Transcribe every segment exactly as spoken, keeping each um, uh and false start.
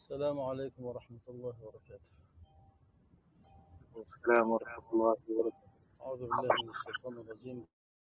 السلام عليكم ورحمة الله وبركاته. السلام ورحمة الله وبركاته. أعوذ بالله من الشيطان الرجيم.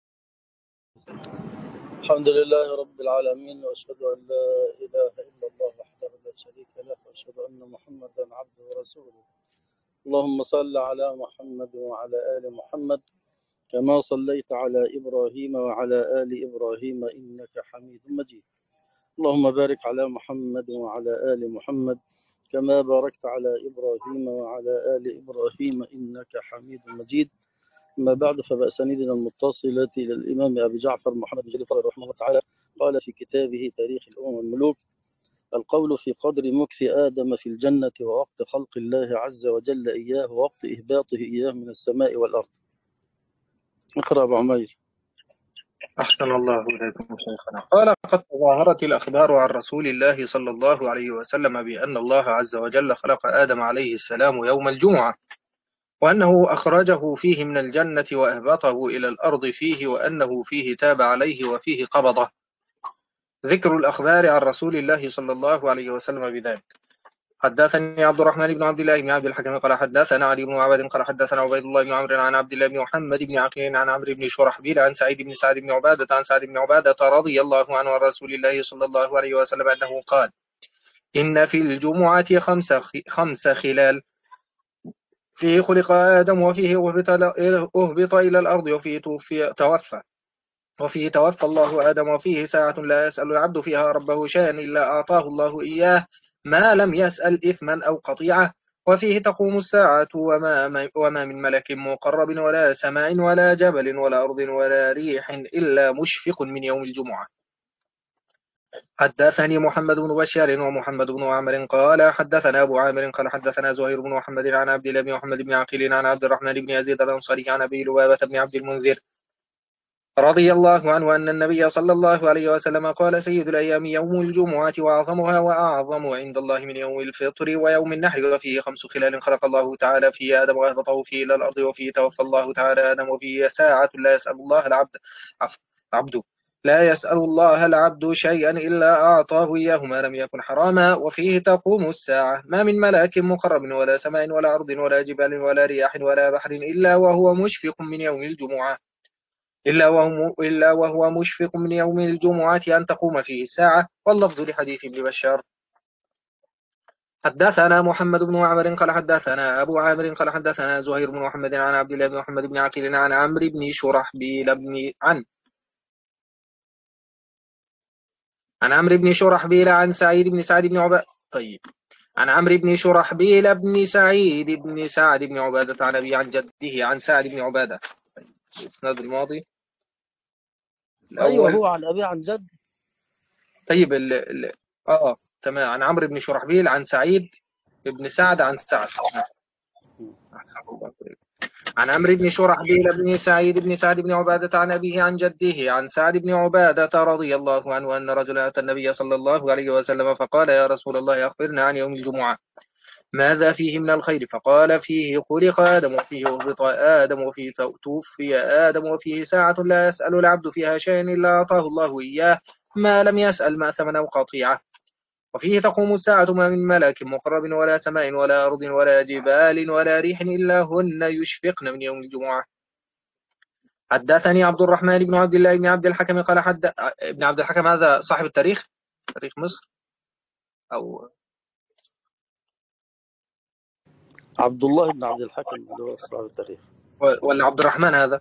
الحمد لله رب العالمين، وأشهد أن لا إله إلا الله وحده لا شريك له، وأشهد أن محمدا عبده ورسوله. اللهم صل على محمد وعلى آل محمد كما صليت على إبراهيم وعلى آل إبراهيم إنك حميد مجيد. اللهم بارك على محمد وعلى آل محمد كما باركت على إبراهيم وعلى آل إبراهيم إنك حميد مجيد. أما بعد، فبأسانيدنا المتصلة إلى الإمام أبي جعفر محمد بن جرير رحمه الله تعالى قال في كتابه تاريخ الأمم والملوك: القول في قدر مكث آدم في الجنة ووقت خلق الله عز وجل إياه ووقت إهباطه إياه من السماء والأرض. اقرأ أبو عمير. أحسن الله إليكم شيخنا. قال: قد تظاهرت الأخبار عن رسول الله صلى الله عليه وسلم بأن الله عز وجل خلق آدم عليه السلام يوم الجمعة، وأنه أخرجه فيه من الجنة وأهبطه إلى الأرض فيه، وأنه فيه تاب عليه وفيه قبضه. ذكر الأخبار عن رسول الله صلى الله عليه وسلم بذلك. حدثني عبد الرحمن بن عبد الله بن عبد الحكم قال حدثنا علي بن معبد قال حدثنا عبيد الله بن عمرو عن عبد الله بن محمد بن عقيل عن عمرو بن شرحبيل عن سعيد بن سعد بن عبادة عن سعد بن عبادة رضي الله عنه عن رسول الله صلى الله عليه وسلم أنه قال: إن في الجمعة خمس خمس خلال، فيه خلق آدم، وفيه أهبط إلى الأرض، وفيه توفي توفى وفيه توفى الله آدم، وفيه ساعة لا يسأل العبد فيها ربه شيئا إلا أعطاه الله إياه ما لم يسأل إثما أو قطيعة، وفيه تقوم الساعة، وما, وما من ملك مقرب ولا سماء ولا جبل ولا أرض ولا ريح إلا مشفق من يوم الجمعة. حدثني محمد بن بشار ومحمد بن عمر قال حدثنا أبو عامر قال حدثنا زهير بن محمد عن عبد الله بن محمد بن عقيل عن عبد الرحمن بن يزيد الأنصاري عن أبي لبابة بن عبد المنذر رضي الله عنه أن النبي صلى الله عليه وسلم قال: سيد الأيام يوم الجمعة، وأعظمها وأعظم عند الله من يوم الفطر ويوم النحر، وفيه خمس خلال خلق الله تعالى فيه آدم وأهبطه فيه إلى الأرض، وفيه توفى الله تعالى آدم، وفيه ساعة لا يسأل الله العبد عبده لا يسأل الله العبد شيئا إلا أعطاه إياه ما لم يكن حراما، وفيه تقوم الساعة. ما من ملك مقرب ولا سماء ولا أرض ولا جبال ولا رياح ولا بحر إلا وهو مشفق من يوم الجمعة إلا وهو, إلا وهو مشفق من يوم الجمعة أن تقوم فيه الساعة. واللفظ لحديث ابن بشار. حدثنا محمد بن عمر قال حدثنا أبو عامر قال حدثنا زهير بن محمد عن عبد الله بن محمد بن عقيل عن عمرو بن شرحبيل بن عن عن عمرو بن شرحبيل عن سعيد بن سعد بن عبادة طيب عن عمرو بن شرحبيل بن سعيد بن سعد بن عبادة عن أبي عن جده عن سعد بن عبادة. الإسناد الماضي أيوه، الأول. هو عن أبي عن جد. طيب ال ال اه تمام. عن عمرو بن شرحبيل عن سعيد بن سعد عن سعد عن عمرو بن شرحبيل بن سعيد بن سعد بن عبادة عن أبيه عن جده عن سعد بن عبادة رضي الله عنه أن رجلا أتى النبي صلى الله عليه وسلم فقال: يا رسول الله، أخبرنا عن يوم الجمعة، ماذا فيه من الخير؟ فقال: فيه خلق آدم، وفيه أهبط آدم، وفيه توفي آدم، وفيه ساعة لا يسأل العبد فيها شيئا إلا أعطاه الله إياه ما لم يسأل مأثما أو قطيعة، وفيه تقوم الساعة. ما من ملك مقرب ولا سماء ولا أرض ولا جبال ولا ريح إلا هن يشفقن من يوم الجمعة. حدثني عبد الرحمن بن عبد الله بن عبد الحكم قال حد ابن عبد الحكم، هذا صاحب التاريخ، تاريخ مصر، أو عبد الله بن عبد الحكم اللي هو صاحب التاريخ، ولا عبد الرحمن هذا؟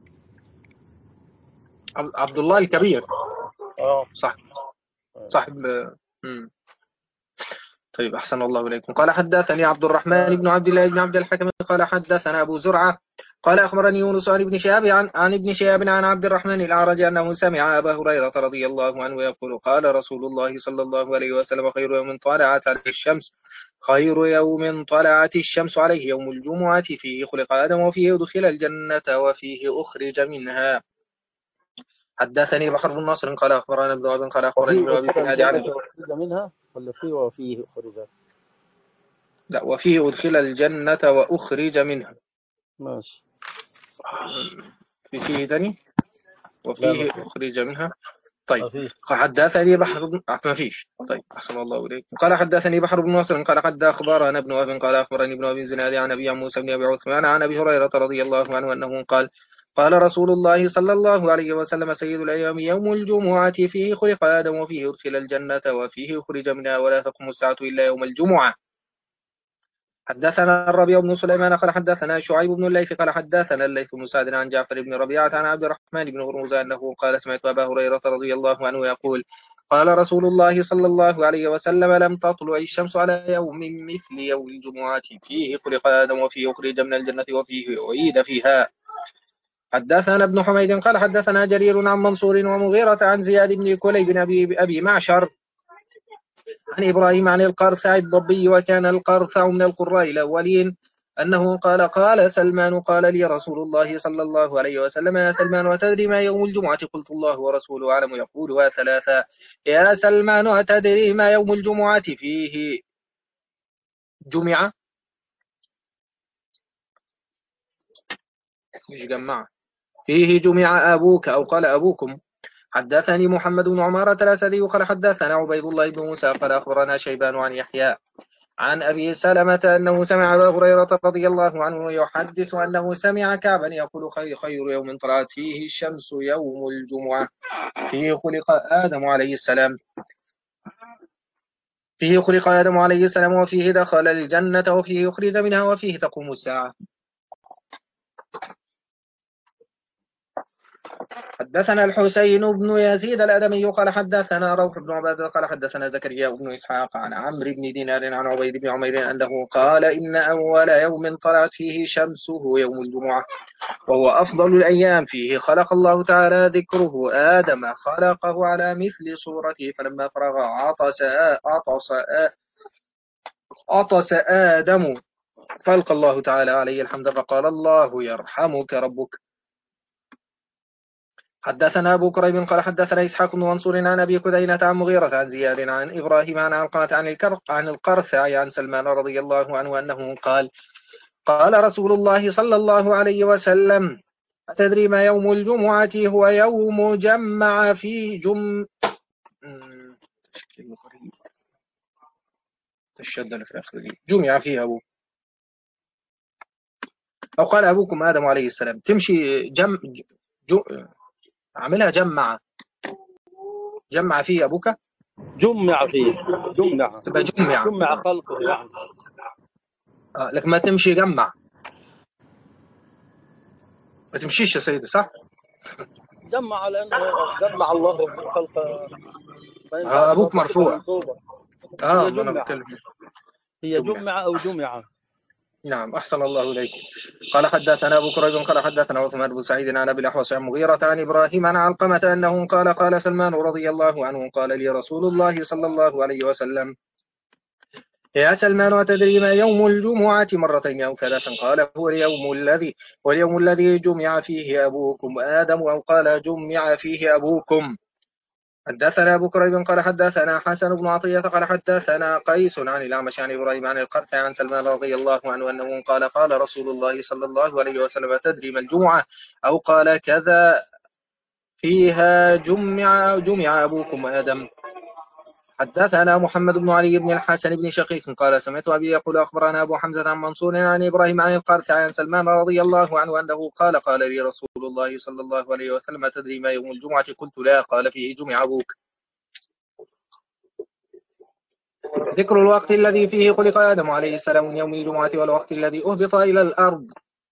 عبد الله الكبير. اه صح، صاحب. مم. طيب أحسن الله إليكم. قال حدثني عبد الرحمن بن عبد الله بن عبد الحكم قال حدثنا أبو زرعة قال أخبرني يونس عن ابن شهاب عن, عن ابن شهاب عن عبد الرحمن الأعرج أنه سمع أبا هريرة رضي الله عنه يقول: قال رسول الله صلى الله عليه وسلم: خير يوم طلعت عليه الشمس خير يوم طلعت الشمس عليه يوم الجمعة، فيه خلق آدم، وفيه أدخل الجنة، وفيه أخرج منها. حدثني بحر بن نصر قال أخبرنا ابن أبي قال أخبرني ابن وفيه أبي أدخل الزناد عن الجنة وأخرج منها، ولا فيه وفيه أخرج؟ لا، وفيه أدخل الجنة وأخرج منها. ماشي. في فيه تاني لا لا وفيه فيه. أخرج منها. طيب حدثني بحر بن ما فيش طيب أحسن الله إليك. قال حدثني بحر بن نصر قال حد أخبرنا ابن وهب قال أخبرني ابن أبي الزناد عن أبي موسى بن أبي عثمان عن أبي هريرة رضي الله عنه أنه قال قال رسول الله صلى الله عليه وسلم سيد الأيام يوم الجمعة فيه خلق آدم وفيه أدخل الجنة وفيه خرج منها ولا تقوم الساعة إلا يوم الجمعة. حدثنا الربيع بن سليمان قال حدثنا شعيب بن الليث قال حدثنا الليث بن سعد عن جعفر بن ربيعة عن عبد الرحمن بن هرمز أنه قال سمعت أبا هريرة رضي الله عنه يقول قال رسول الله صلى الله عليه وسلم لم تطلع الشمس على يوم مثل يوم الجمعة فيه خلق آدم وفيه أخرج من الجنة وفيه أعيد فيها. حدثنا ابن حميد قال حدثنا جرير عن منصور ومغيرة عن زياد بن كليب بن أبي, أبي معشر عن إبراهيم عن القرثع الضبي وكان القرثع من القراء الأولين أنه قال قال سلمان قال لي رسول الله صلى الله عليه وسلم يا سلمان أتدري ما يوم الجمعة قلت الله ورسوله أعلم يقولها ثلاثة يا سلمان أتدري ما يوم الجمعة فيه جمعة مش جمع فيه جمع أبوك أو قال أبوكم. حدثني محمد بن عمارة الأسدي قال حدثنا عبيد الله بن موسى قال أخبرنا شيبان عن يحيى عن أبي سلمة أنه سمع أبا هريرة رضي الله عنه يحدث أنه سمع كعبا يقول خير خير يوم طلعت فيه الشمس يوم الجمعة فيه خلق آدم عليه السلام فيه خلق آدم عليه السلام وفيه دخل الجنة وفيه يخرج منها وفيه تقوم الساعة. حدثنا الحسين بن يزيد الأدمي قال حدثنا روح بن عبادة قال حدثنا زكريا بن إسحاق عن عمرو بن دينار عن عبيد بن عمير أنه قال إن أول يوم طلعت فيه شمسه يوم الجمعة وهو أفضل الأيام فيه خلق الله تعالى ذكره آدم خلقه على مثل صورته فلما فرغ عطس عطس عطس آدم فألقى الله تعالى عليه الحمد فقال الله يرحمك ربك. حدثنا أبو كريب قال حدثنا إسحاق بن منصور عن أبي كدينة عن مغيرة عن زياد عن إبراهيم عن علقمة عن عن القرثع عن سلمان رضي الله عنه أنه قال قال رسول الله صلى الله عليه وسلم أتدري ما يوم الجمعة هو يوم جمع فيه جم تشدد في آخر جمع فيه أبوه أو قال أبوكم آدم عليه السلام تمشي جم جو عملها جمع جمع فيه أبوك جمع فيه جمع تبقى جمع جمع خلقه يعني آه لك ما تمشي جمع ما تمشيش يا سيدي صح جمع لأنه جمع الله خلق آه أبوك مرفوع آه هي جمع هي جمع أو جمع. نعم أحسن الله إليك. قال حدثنا أبو كريب قال حدثنا عثمان بن سعيد عن أبي الأحوص عن مغيرة عن إبراهيم عن علقمة أنه قال قال سلمان رضي الله عنه قال لي رسول الله صلى الله عليه وسلم يا سلمان أتدري ما يوم الجمعة مرتين أو ثلاثا قال هو اليوم الذي واليوم الذي جمع فيه أبوكم آدم أو قال جمع فيه أبوكم. حدثنا أبو كريب قال حدثنا حسن بن عطية قال حدثنا قيس عن الأعمش عن إبراهيم عن القرثع عن سلمان رضي الله عنه أنه قال قال رسول الله صلى الله عليه وسلم تدري ما الجمعة أو قال كذا فيها جمع جمع أبوكم آدم. حدثنا محمد بن علي بن الحسن بن شقيق قال سمعت أبي يقول أخبرنا أبو حمزة عن منصور عن إبراهيم عن القرثع عن سلمان رضي الله عنه أنه قال قال لي رسول الله صلى الله عليه وسلم تدري ما يوم الجمعة قلت لا قال فيه جمع أبوك. ذكر الوقت الذي فيه خلق آدم عليه السلام من يوم الجمعة والوقت الذي أهبط إلى الأرض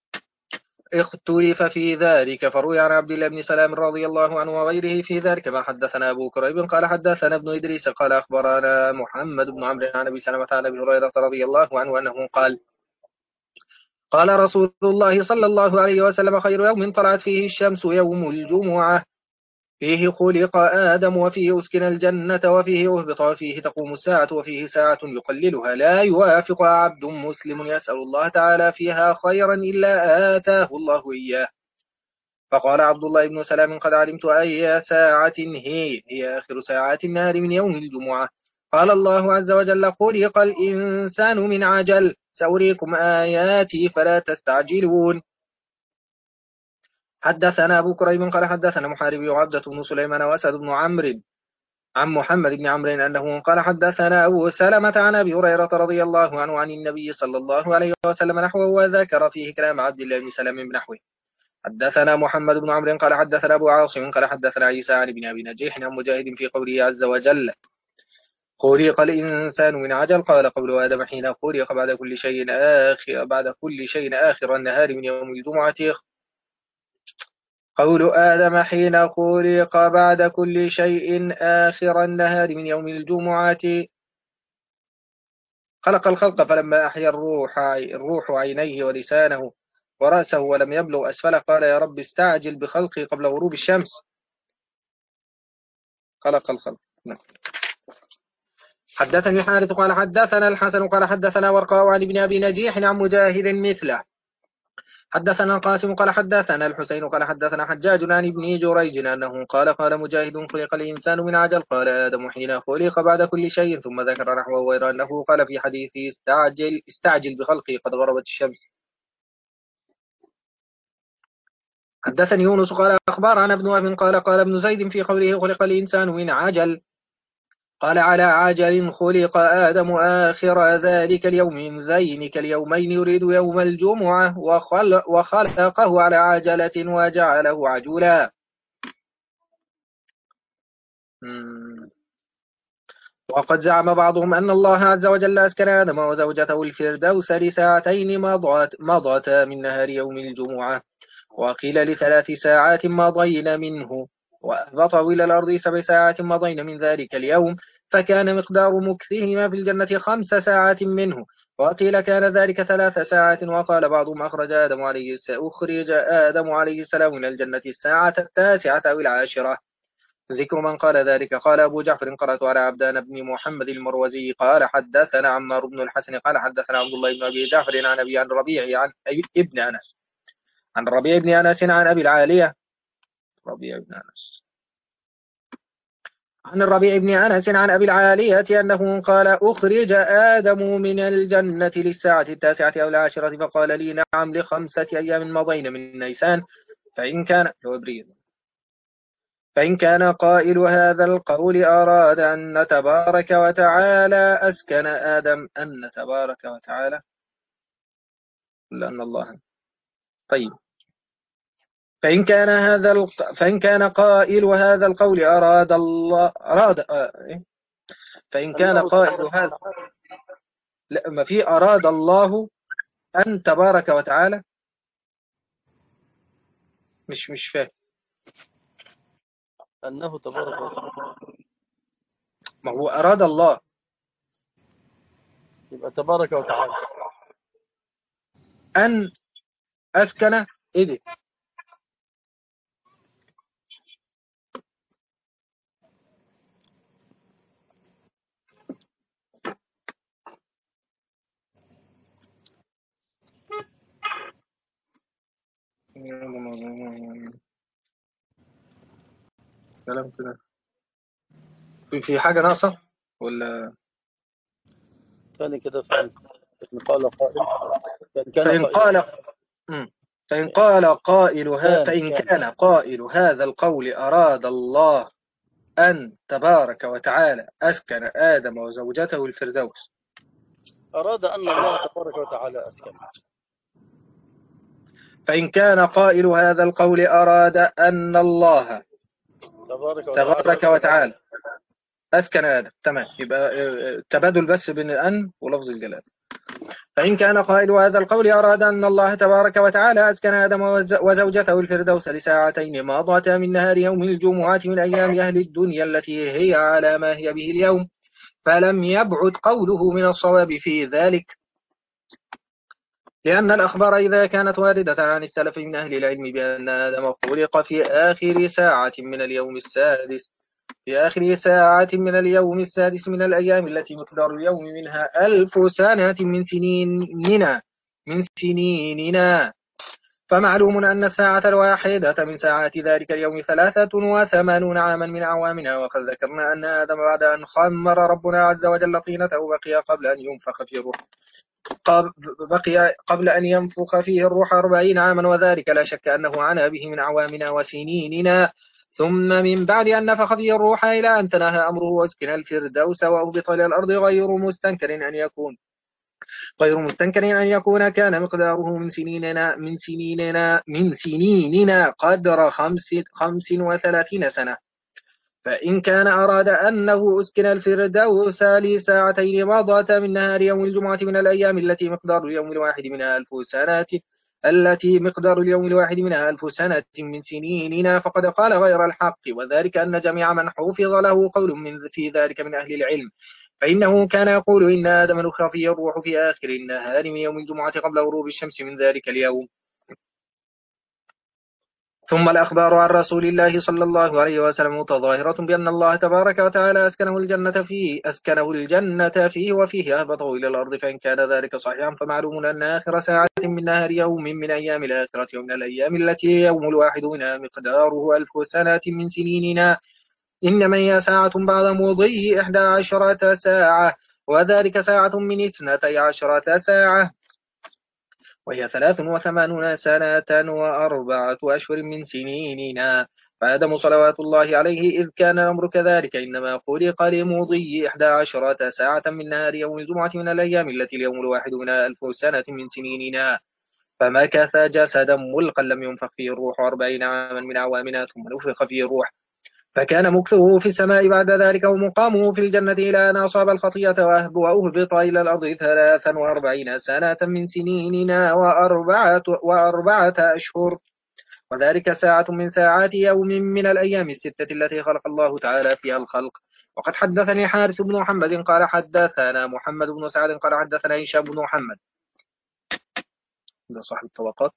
اختلف في ذلك فروي عن عبد الله بن سلام رضي الله عنه وغيره في ذلك ما حدثنا أبو كريب قال حدثنا ابن إدريس قال أخبرنا محمد بن عمرو عن أبي سلمة عن أبي هريرة رضي الله عنه أنه قال قال رسول الله صلى الله عليه وسلم خير يوم طلعت فيه الشمس يوم الجمعة فيه خلق آدم وفيه أسكن الجنة وفيه أهبط وفيه تقوم الساعة وفيه ساعة يقللها لا يوافق عبد مسلم يسأل الله تعالى فيها خيرا إلا آتاه الله إياه. فقال عبد الله بن سلام قد علمت أي ساعة هي هي آخر ساعات النهار من يوم الجمعة. قال الله عز وجل خلق الإنسان من عجل سأريكم آياتي فلا تستعجلون. حدثنا أبو كريب قال حدثنا محارب وعبدة بن سليمان وأسد بن عمرو عن محمد بن عمرو أنه قال حدثنا أبو سلمة عن أبي هريرة رضي الله عنه عن النبي صلى الله عليه وسلم نحوه وذكر فيه كلام عبد الله بن سلام بنحوه. حدثنا محمد بن عمرو قال حدثنا أبو عاصم قال حدثنا عيسى عن ابن أبي نجيح عن مجاهد في قوله عز وجل خلق الإنسان من عجل قال قول آدم حين خلق بعد كل شيء آخر بعد كل شيء آخر النهار من يوم الجمعة قول آدم حين خلق بعد كل شيء آخر النهار من يوم الجمعة خلق الخلق فلما أحيا الروح الروح عينيه ولسانه ورأسه ولم يبلغ أسفله قال يا رب استعجل بخلقي قبل غروب الشمس. خلق الخلق. نعم. حدثني الحارث قال حدثنا الحسن قال حدثنا ورقاء عن ابن أبي نجيح عن مجاهد مثله. حدثنا القاسم قال حدثنا الحسين قال حدثنا حجاج عن ابن جريج أنه قال قال مجاهد خلق الإنسان من عجل قال آدم حين خلق بعد كل شيء ثم ذكر نحوه غير أنه قال في حديثه استعجل استعجل بخلقي قد غربت الشمس. حدثني يونس قال أخبرنا ابن وهب قال قال ابن زيد في قوله خلق الإنسان من عجل قال على عجل خلق آدم آخر ذلك اليوم من ذينك اليومين يريد يوم الجمعة وخلق وخلقه على عجلة وجعله عجولا. وقد زعم بعضهم أن الله عز وجل أسكن آدم وزوجته الفردوس لساعتين مضتا من نهار يوم الجمعة وقيل لثلاث ساعات مضين منه وأهبطه إلى الأرض سبع ساعات مضين من ذلك اليوم فكان مقدار مكثهما في الجنة خمس ساعات منه وقيل كان ذلك ثلاث ساعات. وقال بعضهم أخرج آدم عليه السلام أخرج آدم عليه السلام من الجنة الساعة التاسعة أو العاشرة. ذكر من قال ذلك قال أبو جعفر قرأت على عبدان بن محمد المروزي قال حدثنا عمار بن الحسن قال حدثنا عبد الله بن أبي جعفر عن أبي عن ربيع عن ابن أنس عن ربيع بن أنس عن أبي العالية ربيع بن أنس عن الربيع بن أنس عن أبي العالية أنه قال أخرج آدم من الجنة للساعة التاسعة أو العاشرة فقال لي نعم لخمسة أيام مضين من نيسان فإن كان فإن كان قائل هذا القول أراد أن تبارك وتعالى أسكن آدم أن تبارك وتعالى لأن الله طيب فإن كان هذا الق... فإن كان قائل هذا القول أراد الله أراد آه. فإن كان قائل هذا لا ما في أراد الله أن تبارك وتعالى مش مش فاهم أنه تبارك وتعالى ما هو أراد الله يبقى تبارك وتعالى أن أسكن إيدي كلام كده في في حاجة ناقصة ولا كان كده فإن قال قائل فإن قال فإن قال قائل ها فإن كان قائل هذا القول أراد الله أن تبارك وتعالى أسكن آدم وزوجته الفردوس أراد أن الله تبارك وتعالى أسكن. فإن كان قائل هذا القول أراد أن الله تبارك وتعالى, تبارك وتعالى أسكن آدم تمام يبقى تبادل بس بين أن ولفظ الجلال. فإن كان قائل هذا القول أراد أن الله تبارك وتعالى أسكن آدم وزوجته الفردوس لساعتين مضتا من نهار يوم الجمعة من أيام أهل الدنيا التي هي على ما هي به اليوم فلم يبعد قوله من الصواب في ذلك لأن الأخبار إذا كانت واردة عن السلف من أهل العلم بأن آدم خلق في آخر ساعة من اليوم السادس في آخر ساعة من اليوم السادس من الأيام التي مقدار اليوم منها ألف سنة من سنيننا من سنيننا فمعلوم أن الساعة الواحدة من ساعات ذلك اليوم ثلاثة وثمانون عاما من أعوامنا. وقد ذكرنا أن آدم بعد أن خمر ربنا عز وجل طينته بقي قبل أن ينفخ في الروح بقي قبل أن ينفخ فيه الروح أربعين عاما، وذلك لا شك أنه عانى به من أعوامنا وسنيننا. ثم من بعد أن نفخ فيه الروح إلى أن تناهى أمره واسكن الفردوس وأهبط إلى الأرض غير مستنكر أن يكون غير مستنكر أن يكون كان مقداره من سنيننا من سنيننا من سنيننا قدر خمس خمس وثلاثين سنة. فإن كان أراد أنه أسكن الفردوس لساعتين مضت من نهار يوم الجمعة من الأيام التي مقدار اليوم الواحد منها ألف سنة التي مقدار اليوم الواحد منها ألف سنة من سنيننا، فقد قال غير الحق، وذلك أن جميع من حفظ له قول من في ذلك من أهل العلم، فإنه كان يقول إن آدم نفخ فيه الروح في آخر النهار من يوم الجمعة قبل غروب الشمس من ذلك اليوم. ثم الأخبار عن رسول الله صلى الله عليه وسلم متظاهرة بأن الله تبارك وتعالى أسكنه الجنة فيه أسكنه الجنة فيه وفيه أهبطه إلى الأرض، فإن كان ذلك صحيحا فمعلوم أن آخر ساعة من نهار يوم من أيام الآخرة ومن الأيام التي يوم الواحد منها مقداره ألف سنة من سنيننا، إنما هي ساعة بعد مضي إحدى عشرة ساعة، وذلك ساعة من اثنتي عشرة ساعة، وهي ثلاث وثمانون سنة وأربعة أشهر من سنيننا. فآدم صلوات الله عليه إذ كان الأمر كذلك إنما خلق لمضي إحدى عشرة ساعة من نهار يوم الجمعة من الأيام التي اليوم الواحد منها ألف سنة من سنيننا، فمكث جسدا ملقا لم ينفخ فيه الروح أربعين عاما من أعوامنا، ثم نفخ فيه الروح، فكان مكثه في السماء بعد ذلك ومقامه في الجنة إلى أن أصاب الخطية وأهبط إلى الأرض ثلاثا وأربعين سنة من سنيننا وأربعة, وأربعة أشهر، وذلك ساعة من ساعات يوم من الأيام الستة التي خلق الله تعالى فيها الخلق. وقد حدثني حارث بن محمد قال حدثنا محمد بن سعد قال حدثنا هشام بن محمد، ده صاحب الطبقات،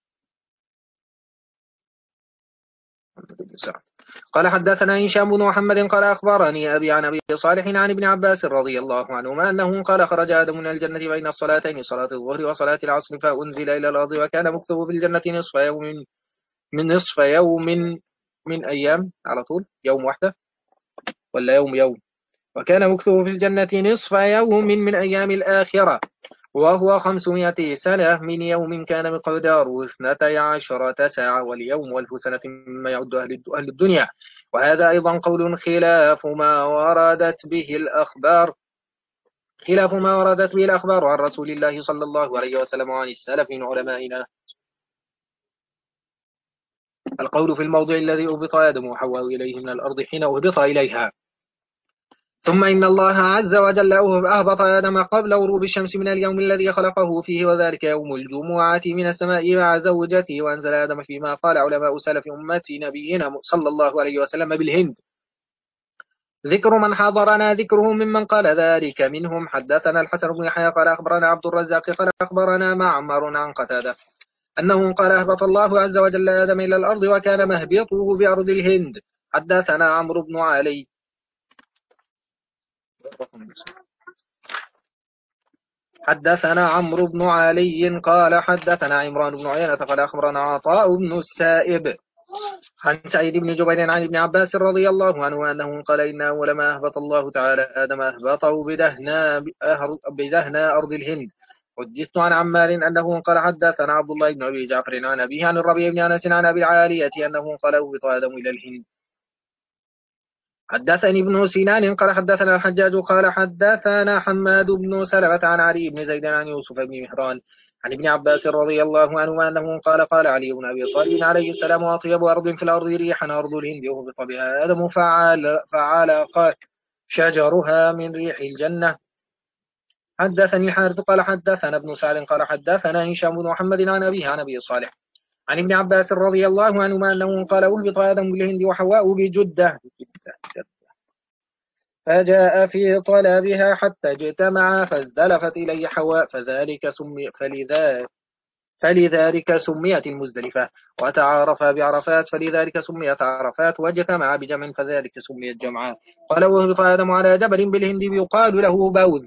قال حدثنا هشام بن محمد قال أخبرني أبي عن أبي صالح عن ابن عباس رضي الله عنهما أنه قال خرج آدم من الجنة بين الصلاتين صلاة الظهر وصلاة العصر فأنزل إلى الأرض، وكان مكثه في الجنة نصف يوم من نصف يوم من أيام على طول يوم واحدة ولا يوم يوم وكان مكثه في الجنة نصف يوم من أيام الآخرة، وهو خمسمائة سنة من يوم كان مقداره اثنتي عشرة ساعة، واليوم ألف سنة مما يعد أهل الدنيا. وهذا أيضا قول خلاف ما وردت به الأخبار خلاف ما وردت به الأخبار عن رسول الله صلى الله عليه وسلم وعن السلف من علمائنا. القول في الموضع الذي أهبط آدم وحواء إليه من الأرض حين أهبط إليها. ثم إن الله عز وجل أهبط آدم قبل غروب الشمس من اليوم الذي خلقه فيه، وذلك يوم الجمعة من السماء مع زوجته، وأنزل آدم فيما قال علماء سلف أمة نبينا صلى الله عليه وسلم بالهند. ذكر من حضرنا ذكره ممن قال ذلك منهم. حدثنا الحسن بن يحيى قال أخبرنا عبد الرزاق قال أخبرنا معمر عن قتادة أنه قال أهبط الله عز وجل آدم إلى الأرض وكان مهبطه بأرض الهند. حدثنا عمرو بن علي حدثنا عمرو بن علي قال حدثنا عمران بن عيينة قال أخبرنا عطاء بن السائب عن سعيد بن جبير عن ابن عباس رضي الله عنه أنه قال إن أول ما أهبط الله تعالى آدم أهبطه بدهنا, بدهنا أرض الهند. حدثت عن عمار أنه قال حدثنا عبد الله بن أبي جعفر عن أبيه عن الربيع بن أنس عن أبي العالية أنه قال أهبط آدم إلى الهند. حدثني ابن سنان قال حدثنا الحجاج قال حدثنا حماد بن سلمة عن علي بن زيد عن يوسف بن مهران عن ابن عباس رضي الله عنه أنه قال قال علي بن أبي طالب عليه السلام أطيب أرض في الأرض ريحا أرض الهند وهبط بها آدم فعال فعلق شجرها من ريح الجنة. حدثني الحارث قال حدثنا ابن سعد قال حدثنا هشام بن محمد عن أبيه عن أبي صالح عن ابن عباس رضي الله عنهما أنه قال أهبط آدم بالهند وحواء بجدة فجاء في طلبها حتى اجتمعا فازدلفت إليه حواء فذلك سمي فلذا فلذلك سميت المزدلفة، وتعارفا بعرفات فلذلك سميت عرفات، واجتمعا بجمع فذلك سميت جمعا. قال وهبط آدم على جبل بالهند يقال له بوذ.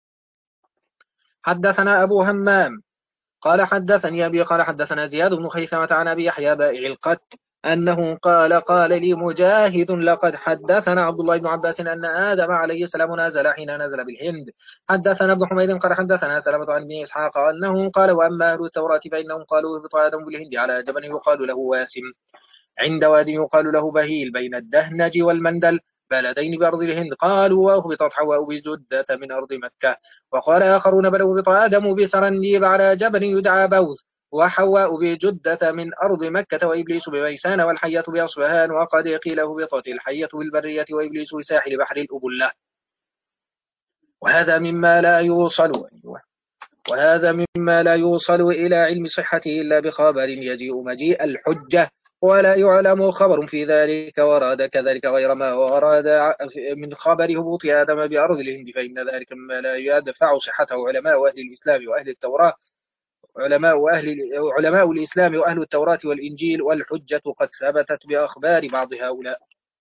حدثنا أبو همام قال حدثني أبي قال حدثنا زياد بن خيثمة عن أبي يحيى بائع القت أنه قال قال لي مجاهد لقد حدثنا عبد الله بن عباس أن آدم عليه السلام نزل حين نزل بالهند. حدثنا ابن حميد قال حدثنا سلمة عن ابن إسحاق أنه قال وأما أهل التوراة فإنهم قالوا اهبط آدم بالهند على جبل يقال له واسم عند واد يقال له بهيل بين الدهنج والمندل بلدين بأرض الهند. قالوا وأهبطت حواء بجدة من أرض مكة. وقال آخرون بل أهبط آدم بسرنديب على جبل يدعى بوذ وحواء بجدة من أرض مكة وإبليس بميسان والحية بأصبهان. وقد قيل هبطت الحية بالبرية وإبليس بساحل بحر الأبلة. وهذا مما لا يوصل وهذا مما لا يوصل إلى علم صحته إلا بخبر يجيء مجيء الحجة ولا يعلم خبر في ذلك. وراد كذلك غير ما وراد من خبر هبوط آدم بأرض الهند فإن ذلك مما لا يدفع صحته علماء أهل الإسلام وأهل التوراة علماء أهل علماء الإسلام وأهل التوراة والإنجيل. والحجة قد ثبتت بأخبار بعض هؤلاء.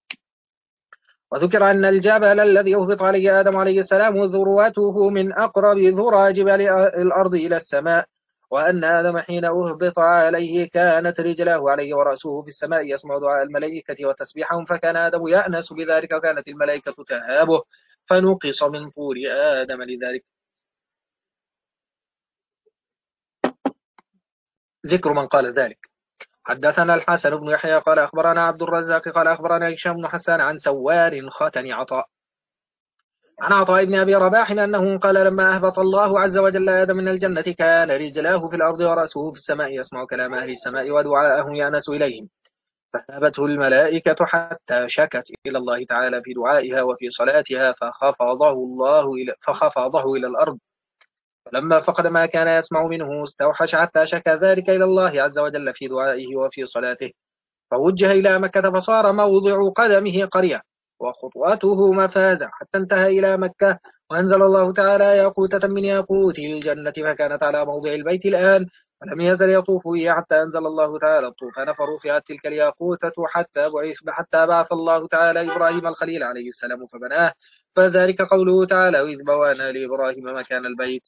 وذكر أن الجبل الذي أهبط عليه آدم عليه السلام ذروته من أقرب ذرى جبال الأرض إلى السماء. وأن آدم حين أهبط عليه كانت رجلاه عليه ورأسه في السماء يسمع دعاء الملائكة وتسبيحهم فكان آدم يأنس بذلك وكانت الملائكة تهابه فنقص من طول آدم لذلك. ذكر من قال ذلك. حدثنا الحسن بن يحيى قال أخبرنا عبد الرزاق قال أخبرنا هشام بن حسان عن سوار ختن عطاء عن عطاء بن أبي رباح أنه قال لما أهبط الله عز وجل آدم من الجنة كان رجلاه في الأرض ورأسه في السماء يسمع كلام أهل السماء ودعاءهم يأنس إليهم. فثابته الملائكة حتى شكت إلى الله تعالى في دعائها وفي صلاتها فخفضه الله إلى, فخفضه إلى الأرض. فلما فقد ما كان يسمع منه استوحش حتى شكى ذلك إلى الله عز وجل في دعائه وفي صلاته. فوجه إلى مكة فصار موضع قدمه قرية وخطوته مفازة حتى انتهى إلى مكة. وأنزل الله تعالى ياقوتة من ياقوت الجنة فكانت على موضع البيت الآن فلم يزل يطوف به حتى أنزل الله تعالى الطوفان فرفعت تلك الياقوتة حتى بعث حتى بعث الله تعالى إبراهيم الخليل عليه السلام فبناه. فذلك قوله تعالى وإذ بوانا لإبراهيم مكان البيت.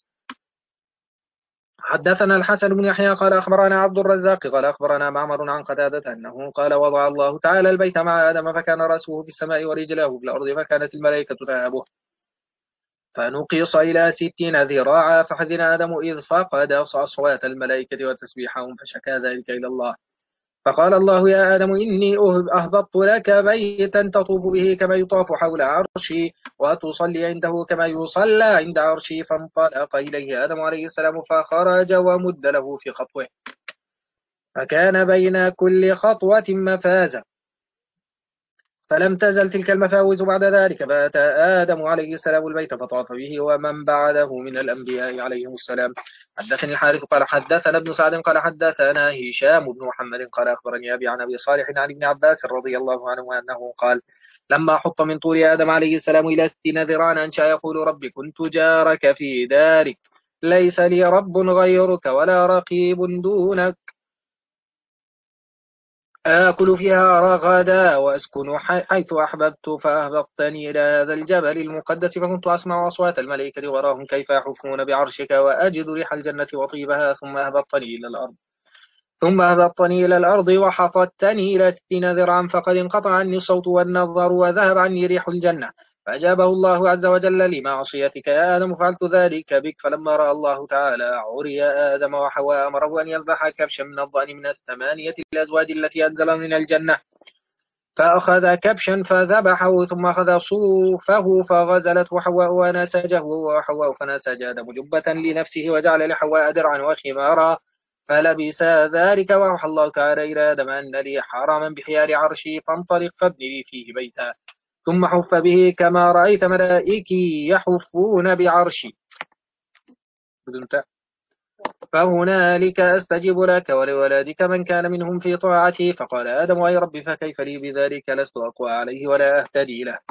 حدثنا الحسن بن يحيى قال أخبرنا عبد الرزاق قال أخبرنا معمر عن قتادة أنه قال وضع الله تعالى البيت مع آدم فكان رأسه في السماء ورجلاه في الأرض فكانت الملائكة تهابه فنقص إلى ستين ذراعا فحزن آدم إذ فقد أصوات الملائكة وتسبيحهم فشكى ذلك إلى الله. فقال الله يا آدم إني أهبطت لك بيتا تطوف به كما يطاف حول عرشي وتصلي عنده كما يصلى عند عرشي. فانطلق إليه آدم عليه السلام فخرج ومد له في خطوه فكان بين كل خطوة مفازة فلم تزل تلك المفاوز. بعد ذلك فأتى آدم عليه السلام البيت فطاف به ومن بعده من الأنبياء عليهم السلام. حدثني الحارث قال حدثنا ابن سعد قال حدثنا هشام بن محمد قال أخبرني أبي عن أبي صالح عن ابن عباس رضي الله عنه أنه قال لما حط من طول آدم عليه السلام إلى ستين ذراعا أنشأ يقول ربي كنت جارك في دارك ليس لي رب غيرك ولا رقيب دونك آكل فيها رغدا وأسكن حيث أحببت فأهبطتني إلى هذا الجبل المقدس فكنت أسمع أصوات الملائكة وراهم كيف يحفون بعرشك وأجد ريح الجنة وطيبها ثم أهبطتني إلى الأرض ثم أهبطتني إلى الأرض وحطتني إلى ستين ذراعا فقد انقطع عني الصوت والنظر وذهب عني ريح الجنة. فأجابه الله عز وجل لمعصيتك يا آدم فعلت ذلك بك. فلما رأى الله تعالى عري آدم وحواء أمره أن يذبح كبشا من الضأن من الثمانية الأزواج التي أنزل من الجنة فأخذ كبشا فذبحه ثم أخذ صوفه فغزلته حواء ونسجه وحواء فنسج آدم جبة لنفسه وجعل لحواء درعا وخمارا فلبس ذلك. وأوحى الله تعالى إلى آدم أن لي حراما بحيال عرشي فانطلق فابن لي فيه بيتا ثم حف به كما رأيت ملائكي يحفون بعرشي فهنالك أستجيب لك ولولادك من كان منهم في طاعتي. فقال آدم أي ربي فكيف لي بذلك لست أقوى عليه ولا أهتدي له.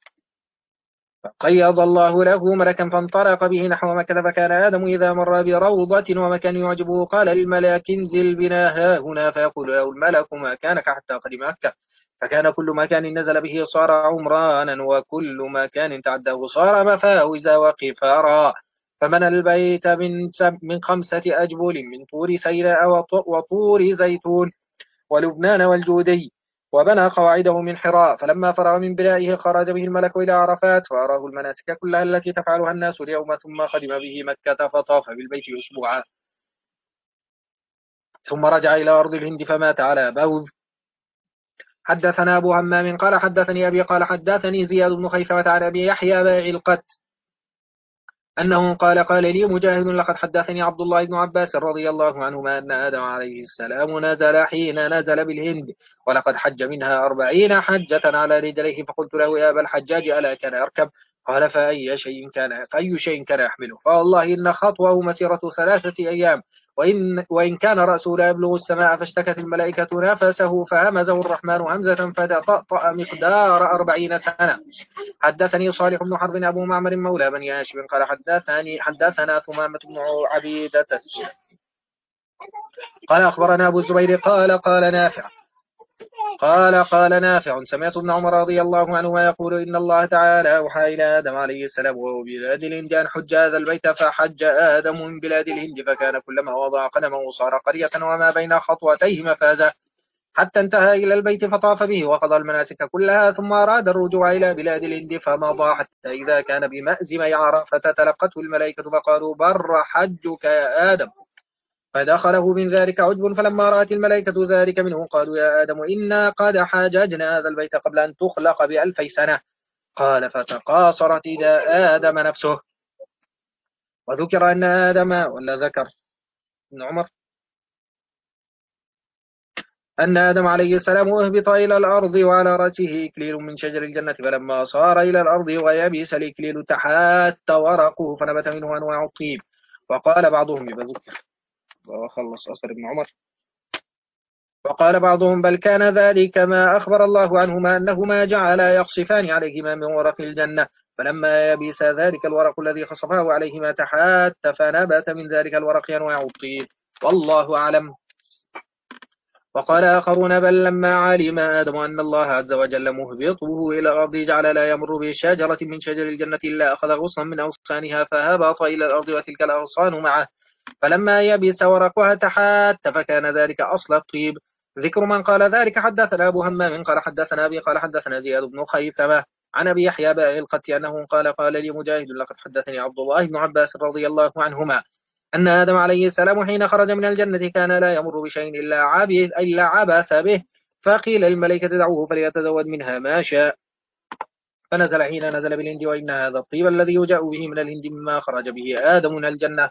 فقيض الله له ملكا فانطلق به نحو مكة فكان آدم إذا مر بروضة ومكان يعجبه قال للملك انزل بنا ها هنا فيقول له الملك ما كانك حتى قدم مكة فكان كل مكان نزل به صار عمرانا وكل مكان تعده صار مفاوز وقفارا. فمن البيت من, من خمسة أجبل من طور سيناء وطور زيتون ولبنان والجودي، وبنى قواعده من حراء. فلما فرغ من بنائه خرج به الملك إلى عرفات فأراه المناسك كلها التي تفعلها الناس اليوم، ثم قدم به مكة فطاف بالبيت أسبوعا، ثم رجع إلى أرض الهند فمات على بوذ. حدثنا أبو همام قال حدثني أبي قال حدثني زياد بن خيثمة عن أبي يحيى بائع القت أنه قال قال لي مجاهد لقد حدثني عبد الله بن عباس رضي الله عنهما أن آدم عليه السلام نزل حين نزل بالهند، ولقد حج منها أربعين حجة على رجليه، فقلت له يا أبا الحجاج ألا كان يركب؟ قال فأي شيء كان فأي شيء كان يحمله؟ فوالله إن خطوه مسيرة ثلاثة أيام، وإن, وإن كان رأسه لا يبلغ السماء، فاشتكت الملائكة نفسه فهمزه الرحمن همزة فتطأطأ مقدار أربعين سنة. حدثني صالح بن حرب أبو معمر مولى بني هاشم قال حدثني حدثنا ثمامة بن عبيدة قال أخبرنا أبو الزبير قال قال نافع قال قال نافع سمعت ابن عمر رضي الله عنهما يقول إن الله تعالى أوحى إلى آدم عليه السلام وهو بلاد الهند أن حج هذا البيت، فحج آدم من بلاد الهند، فكان كلما وضع قدمه صار قرية وما بين خطوتيه مفازة، حتى انتهى إلى البيت فطاف به وقضى المناسك كلها، ثم أراد الرجوع إلى بلاد الهند فمضى حتى إذا كان بمأزم عرفة فتلقته الملائكة فقالوا بر حجك يا آدم، فدخله من ذلك عجب، فلما رأت الملائكة ذلك منه قالوا يا آدم إنا قد حاججنا هذا البيت قبل أن تخلق بألفي سنة. قال فتقاصرت إلى آدم نفسه. وذكر أن آدم ولا ذكر ابن عمر أن آدم عليه السلام أهبط إلى الأرض وعلى رأسه إكليل من شجر الجنة، فلما صار إلى الأرض ويبس الإكليل تحات ورقه فنبت منه أنواع الطيب. وقال بعضهم بذكر وخلص أثر ابن عمر وقال بعضهم بل كان ذلك ما أخبر الله عنهما أنهما جعلا يخصفان عليهما من ورق الجنة، فلما يبس ذلك الورق الذي خصفه عليهما تحات فنبت من ذلك الورق أنواع الطيب، والله أعلم. وقال آخرون بل لما علم آدم أن الله عز وجل مهبطه إلى الأرض جعل لا يمر بشجرة من شجر الجنة إلا أخذ غصنا من أغصانها فهبط إلى الأرض وتلك الأغصان معه، فلما يبس ورقها تحات فكان ذلك أصل الطيب. ذكر من قال ذلك حدثنا أبو همام قال حدثنا أبي قال حدثنا زياد بن خيثمة عن أبي يحيى بائع القت أنه قال قال لي مجاهد لقد حدثني عبد الله بن عباس رضي الله عنهما أن آدم عليه السلام حين خرج من الجنة كان لا يمر بشيء إلا عبث إلا عبث به، فقيل للملائكة دعوه فليتزود منها ما شاء، فنزل حين نزل بالهند، وإن هذا الطيب الذي يجاء به من الهند مما خرج به آدم من الجنة.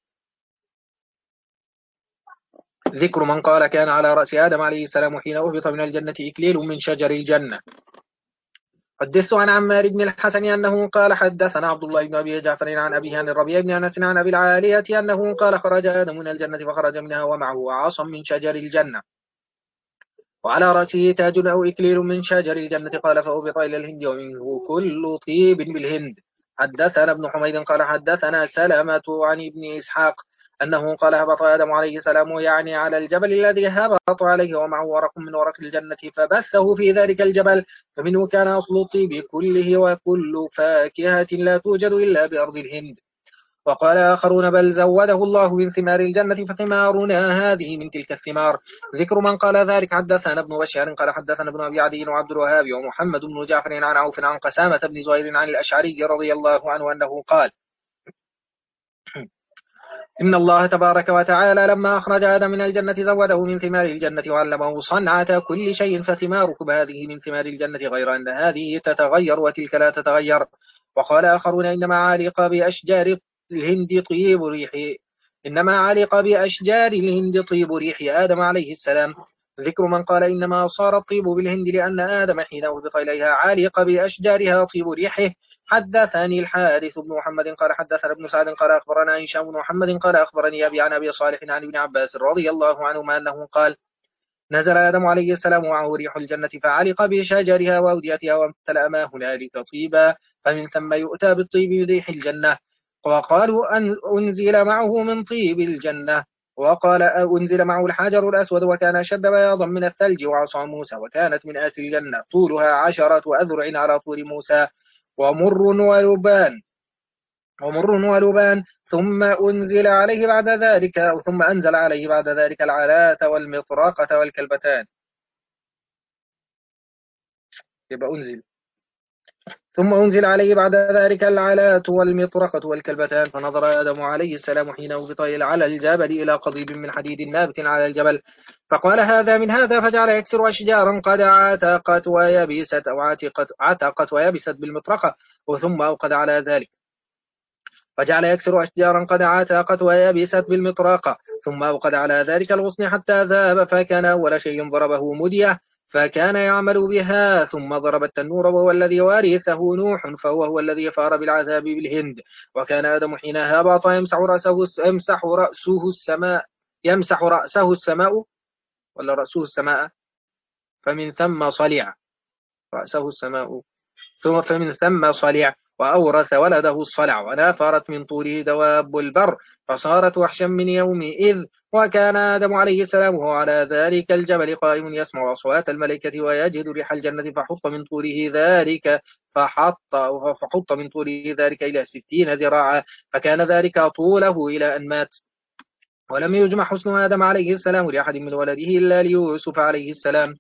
ذكر من قال كان على رأس آدم عليه السلام حين أهبط من الجنة إكليل من شجر الجنة. حدثت عن عمار بن الحسن أنه قال حدثنا عبد الله بن أبي جعفر عن أبيه عن الربيع بن أنس عن أبي العالية أنه قال خرج آدم من الجنة فخرج منها ومعه عصا من شجر الجنة وعلى رأسه تاج أو إكليل من شجر الجنة، قال فأهبط إلى الهند ومنه كل طيب بالهند. حدثنا ابن حميد قال حدثنا سلامة عن ابن إسحاق أنه قال هبط آدم عليه السلام يعني على الجبل الذي هبط عليه ومعه ورق من ورق الجنة فبثه في ذلك الجبل، فمنه كان أصل الطيب كله وكل فاكهة لا توجد إلا بأرض الهند. وقال آخرون بل زوده الله من ثمار الجنة فثمارنا هذه من تلك الثمار. ذكر من قال ذلك حدثنا ابن بشار قال حدثنا ابن أبي عدي وعبد الوهاب ومحمد بن جعفر عن عوف عن قسامة بن زهير عن الأشعري رضي الله عنه أنه قال إن الله تبارك وتعالى لما أخرج آدم من الجنة زوده من ثمار الجنة وعلمه صنعة كل شيء، فثماركم هذه من ثمار الجنة غير أن هذه تتغير وتلك لا تتغير. وقال آخرون إنما علق بأشجار الهند طيب ريح إنما علق بأشجار الهند طيب ريح آدم عليه السلام. ذكر من قال إنما صار الطيب بالهند لأن آدم حين أهبط إليها علق بأشجارها طيب ريحه. حدثني الحارث بن محمد قال حدثنا ابن سعد قال أخبرنا هشام بن محمد قال أخبرني أبي عن أبي صالح عن ابن عباس رضي الله عنهما أنه قال نزل آدم عليه السلام ومعه ريح الجنة فعلق بشجرها وأوديتها وامتلأ ما هنالك طيبا، فمن ثم يؤتى بالطيب بريح الجنة. وقالوا أن أنزل معه من طيب الجنة. وقال أنزل معه الحجر الأسود وكان أشد بياضا من الثلج وعصا موسى، وكانت من آسل الجنة طولها عشرة أذرع على طول موسى، ومر ولبان ومر ولبان ثم أنزل عليه بعد ذلك أو ثم أنزل عليه بعد ذلك العلاة والمطرقة والكلبتان. يبقى أنزل. ثم أنزل عليه بعد ذلك العلاة والمطرقة والكلبتان، فنظر آدم عليه السلام حين أهبط على الجبل إلى قضيب من حديد نابت على الجبل، فقال هذا من هذا، فجعل يكسر أشجارا قد عتقت ويبست أو عتقت, عتقت ويبست بالمطرقة، ثم أوقد على ذلك، فجعل يكسر أشجارا قد عتقت ويبست بالمطرقة، ثم أوقد على ذلك الغصن حتى ذاب، فكان أول شيء ضربه مدية فكان يعمل بها، ثم ضرب التنور وهو الذي وارثه نوح، فهو هو الذي فار بالعذاب بالهند. وكان آدم حين هبط يمسح رأسه يمسح رأسه السماء يمسح رأسه السماء ولا رأسه السماء فمن ثم صلع رأسه السماء ثم فمن ثم صلع، وأورث ولده الصلع، ونافرت من طوله دواب البر، فصارت وحشا من يومئذ. وكان آدم عليه السلام وهو على ذلك الجبل قائم يسمع أصوات الملائكة ويجد ريح الجنة، فحط من طوله ذلك فحط فحط من طوله ذلك إلى ستين ذراعا، فكان ذلك طوله إلى أن مات. ولم يجمع حسن آدم عليه السلام لأحد من ولده إلا ليوسف عليه السلام.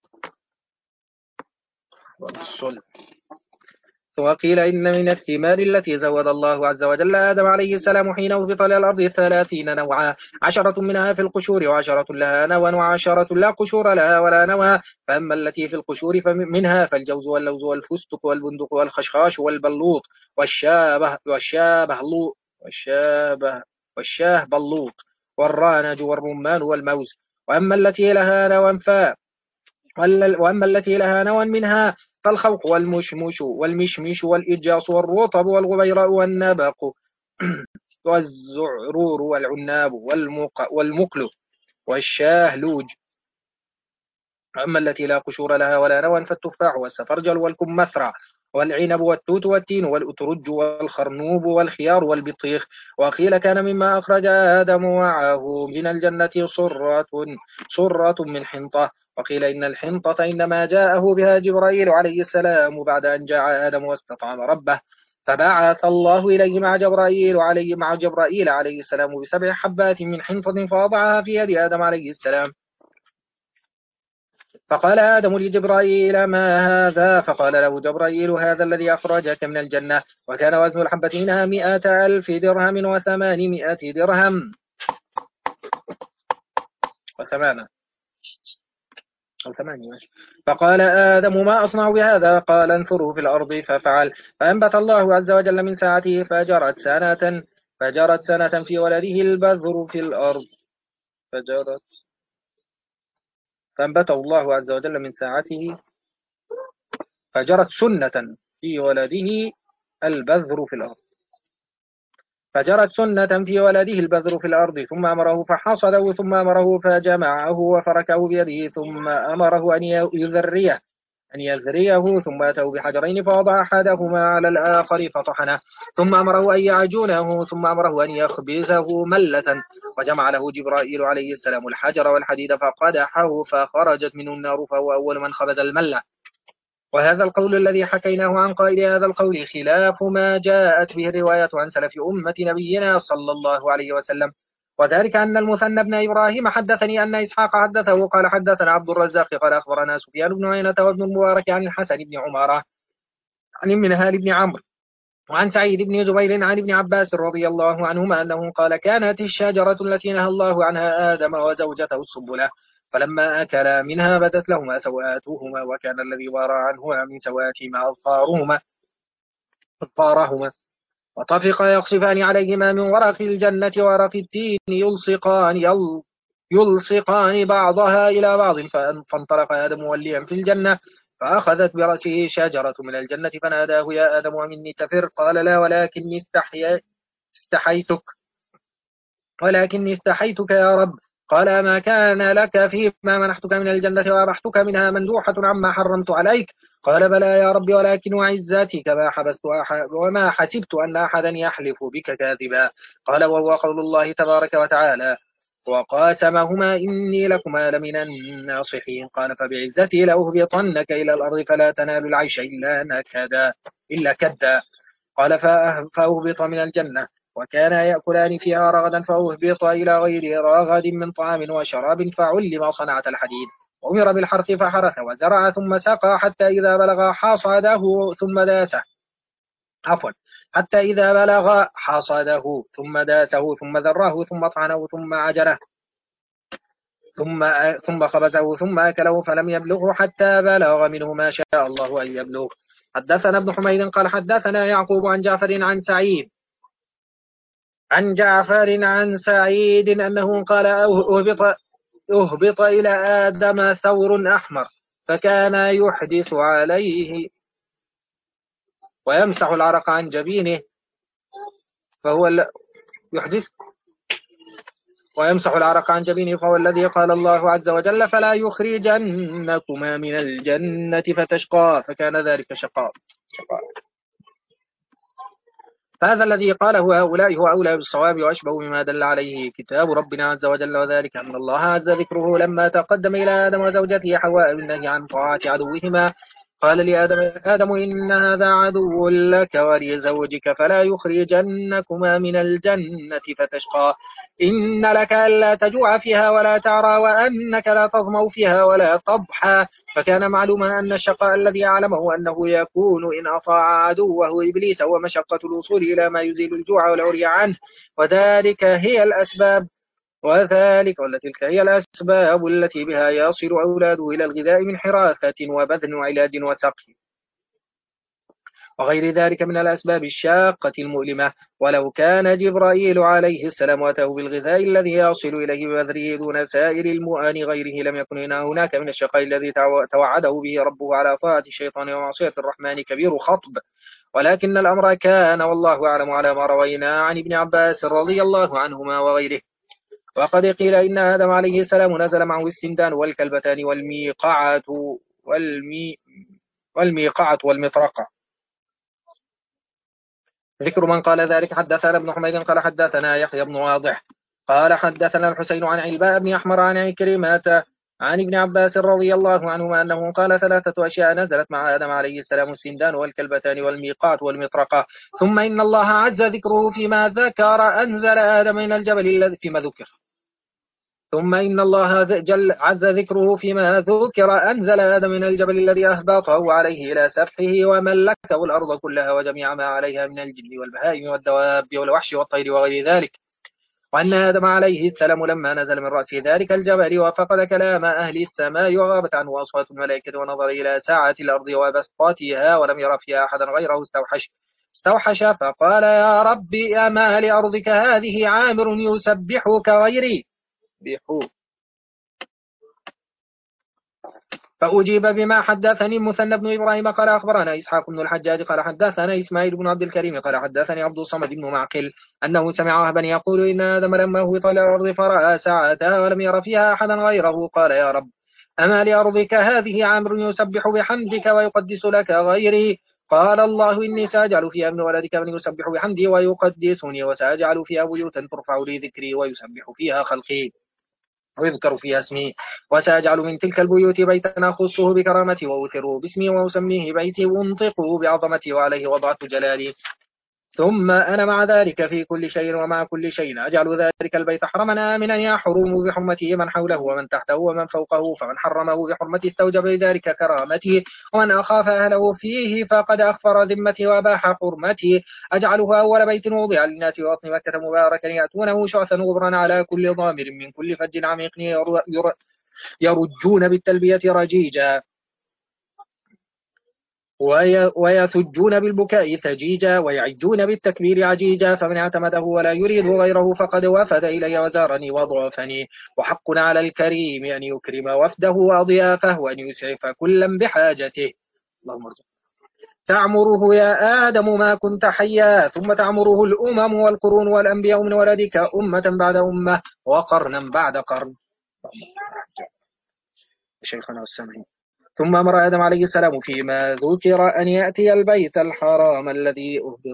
وقيل إن من الثمار التي زود الله عز وجل آدم عليه السلام حين أهبط إلى الأرض ثلاثين نوعا، عشرة منها في القشور وعشرة لها نوى وعشرة لا قشور لها ولا نوى. فأما التي في القشور فمنها فالجوز واللوز والفستق والبندق والخشخاش والبلوط والشابه والشابه والشابه والشاه بلوط والرانج والرمان والموز. وأما التي لها نوى فا وأما التي لها نوى منها فالخوق والمشمش والمشمش والإجاص والرطب والغبيراء والنبق والزعرور والعناب والمقل والشاهلوج. أما التي لا قشور لها ولا نوى فالتفاح والسفرجل والكمثرى والعنب والتوت والتين والأترج والخرنوب والخيار والبطيخ. وقيل كان مما أخرج آدم معه من الجنة صرة صرة من حنطة. وقيل إن الحنطة إنما جاءه بها جبرائيل عليه السلام بعد أن جاء آدم واستطعم ربه، فبعث الله إليه مع جبرائيل عليه مع جبرائيل عليه السلام بسبع حبات من حنطة فوضعها في يد آدم عليه السلام. فقال آدم لجبرائيل ما هذا؟ فقال له جبرائيل هذا الذي أخرجك من الجنة. وكان وزن الحبة منها مئة ألف درهم وثمانمائة درهم وثمانة أو ثمانية. فقال آدم ما أصنع بهذا؟ قال انثره في الأرض، ففعل، فأنبت الله عز وجل من ساعته فجرت سنة فجرت سنة في ولده البذر في الأرض فجرت فأنبته الله عز وجل من ساعته فجرت سنة في ولده البذر في الأرض فجرت سنة في ولده البذر في الأرض ثم أمره فحصده، ثم أمره فجمعه وفركه بيده، ثم أمره أن يذريه أن يذريه ثم أتوا بحجرين فوضع أحدهما على الآخر فطحنه، ثم أمره أن يعجنه، ثم أمره أن يخبزه ملة، وجمع له جبرائيل عليه السلام الحجر والحديد فقدحه فخرجت منه النار، فهو أول من خبز الملة. وهذا القول الذي حكيناه عن قائل هذا القول خلاف ما جاءت به الرواية عن سلف أمة نبينا صلى الله عليه وسلم، وذلك أن المثنى بن إبراهيم حدثني أن إسحاق حدثه قال حدثنا عبد الرزاق قال أخبرنا سفيان بن عيينة وابن المبارك عن الحسن بن عمارة عن منهال بن عمرو وعن سعيد بن جبير عن ابن عباس رضي الله عنهما أنه قال كانت الشجرة التي نهى الله عنها آدم وزوجته السبلة، فلما أكلا منها بدت لهما سوآتهما، وكان الذي وارى عنهما من سوآتهما أظفارهما أظفارهما وطفقا يقصفان عليهما من ورق الجنة ورق التين يلصقان يل يلصقان بعضها إلى بعض. فانطلق آدم موليا في الجنة فأخذت برأسه شجرة من الجنة فناداه يا آدم ومني تفر؟ قال لا ولكني استحي استحيتك ولكني استحيتك يا رب. قال ما كان لك فيما منحتك من الجنة وأبحتك منها مندوحة عما حرمت عليك؟ قال بلى يا رب ولكن وعزتك ما حبست أحد وما حسبت أن أحدا يحلف بك كاذبا. قال وهو قول الله تبارك وتعالى وقاسمهما إني لكما لمن الناصحين. قال فبعزتي لأهبطنك إلى الأرض فلا تنال العيش إلا نكدا إلا كدا. قال فأهبط من الجنة وكانا يأكلان فيها رغدا فأهبط إلى غير رغد من طعام وشراب فعلم صنعة الحديد. وأمر بالحرث فحرث وزرع ثم سقى حتى إذا بلغ حصده ثم داسه عفوا حتى إذا بلغ حصده ثم داسه ثم ذره ثم طعنه ثم عجله ثم ثم خبزه ثم أكله فلم يبلغه حتى بلغ منه ما شاء الله أن يبلغ. حدثنا ابن حميد قال حدثنا يعقوب عن جعفر عن سعيد عن جعفر عن سعيد أنه قال أهبط أهبط إلى آدم ثور أحمر فكان يحدث عليه ويمسح العرق عن جبينه فهو يحدث ويمسح العرق عن جبينه فهو الذي قال الله عز وجل فلا يخرجنكما من الجنة فتشقى فكان ذلك شقاء. فهذا الذي قاله هؤلاء هو أولى بالصواب وأشبه بما دل عليه كتاب ربنا عز وجل وذلك أن الله عز ذكره لما تقدم إلى آدم وزوجته حواء بالنهي عن طاعة عدوهما قال لآدم آدم إن هذا عدو لك ولزوجك فلا يخرجنكما من الجنة فتشقى إن لك ألا تجوع فيها ولا تعرى وأنك لا تظمأ فيها ولا تضحى فكان معلوما أن الشقاء الذي أعلمه أنه يكون إن أطاع عدوه إبليس ومشقة الوصول إلى ما يزيل الجوع والعري عنه وذلك هي الأسباب وذلك وتلك هي الأسباب التي بها يصل أولاده إلى الغذاء من حراثة وبذن وعلاج وسقي وغير ذلك من الأسباب الشاقة المؤلمة. ولو كان جبرائيل عليه السلام أتاه بالغذاء الذي يصل إليه ببذره دون سائر المؤان غيره لم يكن هناك من الشقاء الذي توعده به ربه على طاعة الشيطان ومعصية الرحمن كبير خطب. ولكن الأمر كان والله أعلم على ما روينا عن ابن عباس رضي الله عنهما وغيره. وقد قيل إن آدم عليه السلام نزل معه السندان والكلبتان والميقعة والمي والميقعة والمطرقة. ذكر من قال ذلك حدثنا ابن حميد قال حدثنا يحيى بن واضح قال حدثنا الحسين عن علباء بن أحمر عن عكرمة عن ابن عباس رضي الله عنهما أنه قال ثلاثة أشياء نزلت مع آدم عليه السلام السندان والكلبتان والميقات والمطرقة ثم إن الله عز ذكره فيما ذكر أنزل آدم من الجبل الذي فيما ذكر ثم إن الله جل عز ذكره فيما ذكر أنزل آدم من الجبل الذي أهبطه عليه إلى سفحه وملكه الأرض كلها وجميع ما عليها من الجن والبهائم والدواب والوحش والطير وغير ذلك. وأن آدم عليه السلام لما نزل من رأس ذلك الجبل وفقد كلام أهل السماء وغابت عنه أصوات الملائكة ونظر إلى ساعة الأرض وبسطتها ولم ير فيها أحدا غيره استوحش استوحش فقال يا ربي أما لأرضك هذه عامر يسبحك غيري بحو. فأجيب بما حدثني المثنى بن إبراهيم قال أخبرنا إسحاق بن الحجاج قال حدثنا إسماعيل بن عبد الكريم قال حدثني عبد الصمد بن معقل أنه سمع وهبا يقول إن آدم لما هبط إلى الأرض فرأى ساعتها ولم ير فيها أحدا غيره قال يا رب أما لأرضك هذه عامر يسبح بحمدك ويقدس لك غيري قال الله إني سأجعل فيها من ولدك من يسبح بحمدي ويقدسني وسأجعل فيها بيوتا ترفع لي ذكري ويسبح فيها خلقي ويذكر فيها اسمي وسأجعل من تلك البيوت بيتا أخصه بكرامتي وأوثره باسمي وأسميه بيتي وانطقه بعظمتي وعليه وضعت جلالي ثم أنا مع ذلك في كل شيء ومع كل شيء أجعل ذلك البيت حرما آمنا يحرم بحرمته من حوله ومن تحته ومن فوقه فمن حرمه بحرمته استوجب لذلك كرامته ومن أخاف أهله فيه فقد أخفر ذمته وأباح حرمته أجعله أول بيت وضع للناس وأطن مكة مباركا يأتونه شعثا غبرا على كل ضامر من كل فج عميق يرجون بالتلبية رجيجا ويثجون بالبكاء ثجيجا ويعجون بالتكبير عجيجا فمن اعتمده ولا يريد غيره فقد وفد إلي وزارني وضافني وحق على الكريم أن يكرم وفده وأضيافه وأن يسعف كلا بحاجته. اللهم ارزق تعمره يا آدم ما كنت حيا ثم تعمره الأمم والقرون والأنبياء من ولدك أمة بعد أمة وقرنا بعد قرن. شيخنا السمعي. ثم أمر آدم عليه السلام فيما ذكر أن يأتي البيت الحرام الذي أهبط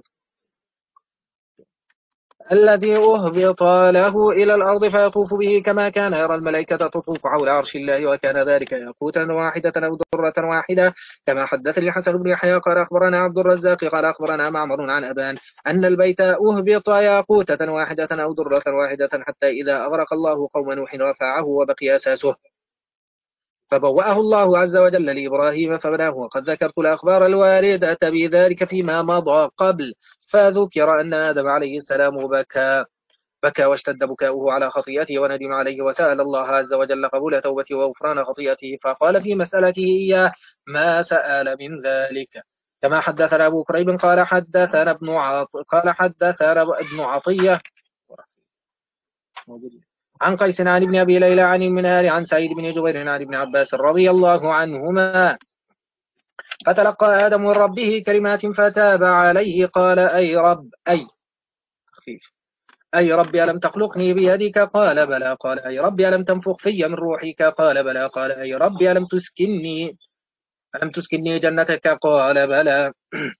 الذي أهبط له إلى الأرض فيطوف به كما كان يرى الملائكة تطوف حول عرش الله وكان ذلك ياقوتا واحدة أو درة واحدة كما حدثني الحسن بن يحيى قال أخبرنا عبد الرزاق قال أخبرنا معمر عن أبان أن البيت أهبط ياقوتة واحدة أو درة واحدة حتى إذا أغرق الله قوم نوح رفعه وبقي أساسه فبوأه الله عز وجل لإبراهيم فبناه. وقد ذكرت الأخبار الواردة بذلك فيما مضى قبل، فذكر أن آدم عليه السلام بكى بكى واشتد بكاؤه على خطيئته وندم عليه وسأل الله عز وجل قبول توبته وغفران خطيئته، فقال في مسألته إياه ما سأل من ذلك. كما حدثنا أبو كريب قال حدثنا ابن عط قال حدثنا ابن عطية عن قيس عن ابن أبي ليلى عن المنهال عن سعيد بن جبير عن ابن عباس رضي الله عنهما فتلقى آدم من ربه كلمات فتاب عليه قال أي رب أي خفيف أي رب ألم تخلقني بيدك قال بلى قال أي رب ألم تنفخ في من روحك قال بلى قال أي رب ألم تسكنني ألم تسكنني جنتك قال بلى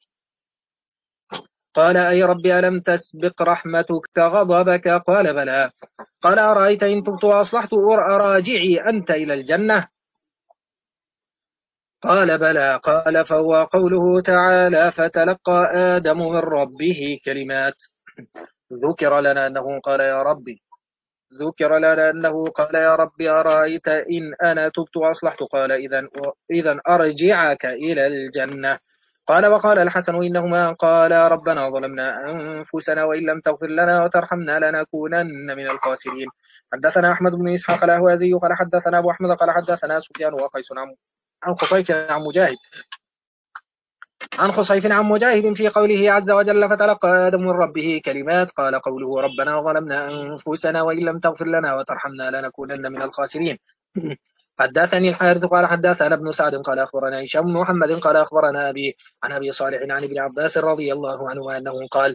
قال أي رب ألم تسبق رحمتك غضبك قال بلى قال أرأيت إن تبت وأصلحت أراجعي أنت إلى الجنة قال بلى قال فهو قوله تعالى فتلقى آدم من ربه كلمات. ذكر لنا أنه قال يا ربي ذكر لنا أنه قال يا ربي أرأيت إن أنا تبت وأصلحت قال إذن إذن أرجعك إلى الجنة. قال وقال الحسن إنهما قال ربنا ظلمنا أنفسنا وإن لم تغفر لنا وترحمنا لنكونن من الخاسرين. حدثنا أحمد بن إسحاق الأهوازي قال حدثنا أبو أحمد قال حدثنا سفيان وقيس عن خصيف عن مجاهد عن خصيف عن مجاهد في قوله عز وجل فتلقى آدم من ربه كلمات قال قوله ربنا ظلمنا أنفسنا وإن لم تغفر لنا وترحمنا لنكونن من الخاسرين. حدثني الحارث قال حدثنا ابن سعد قال أخبرنا هشام بن محمد قال أخبرنا أبي عن أبي صالح عن ابن عباس رضي الله عنه أنه قال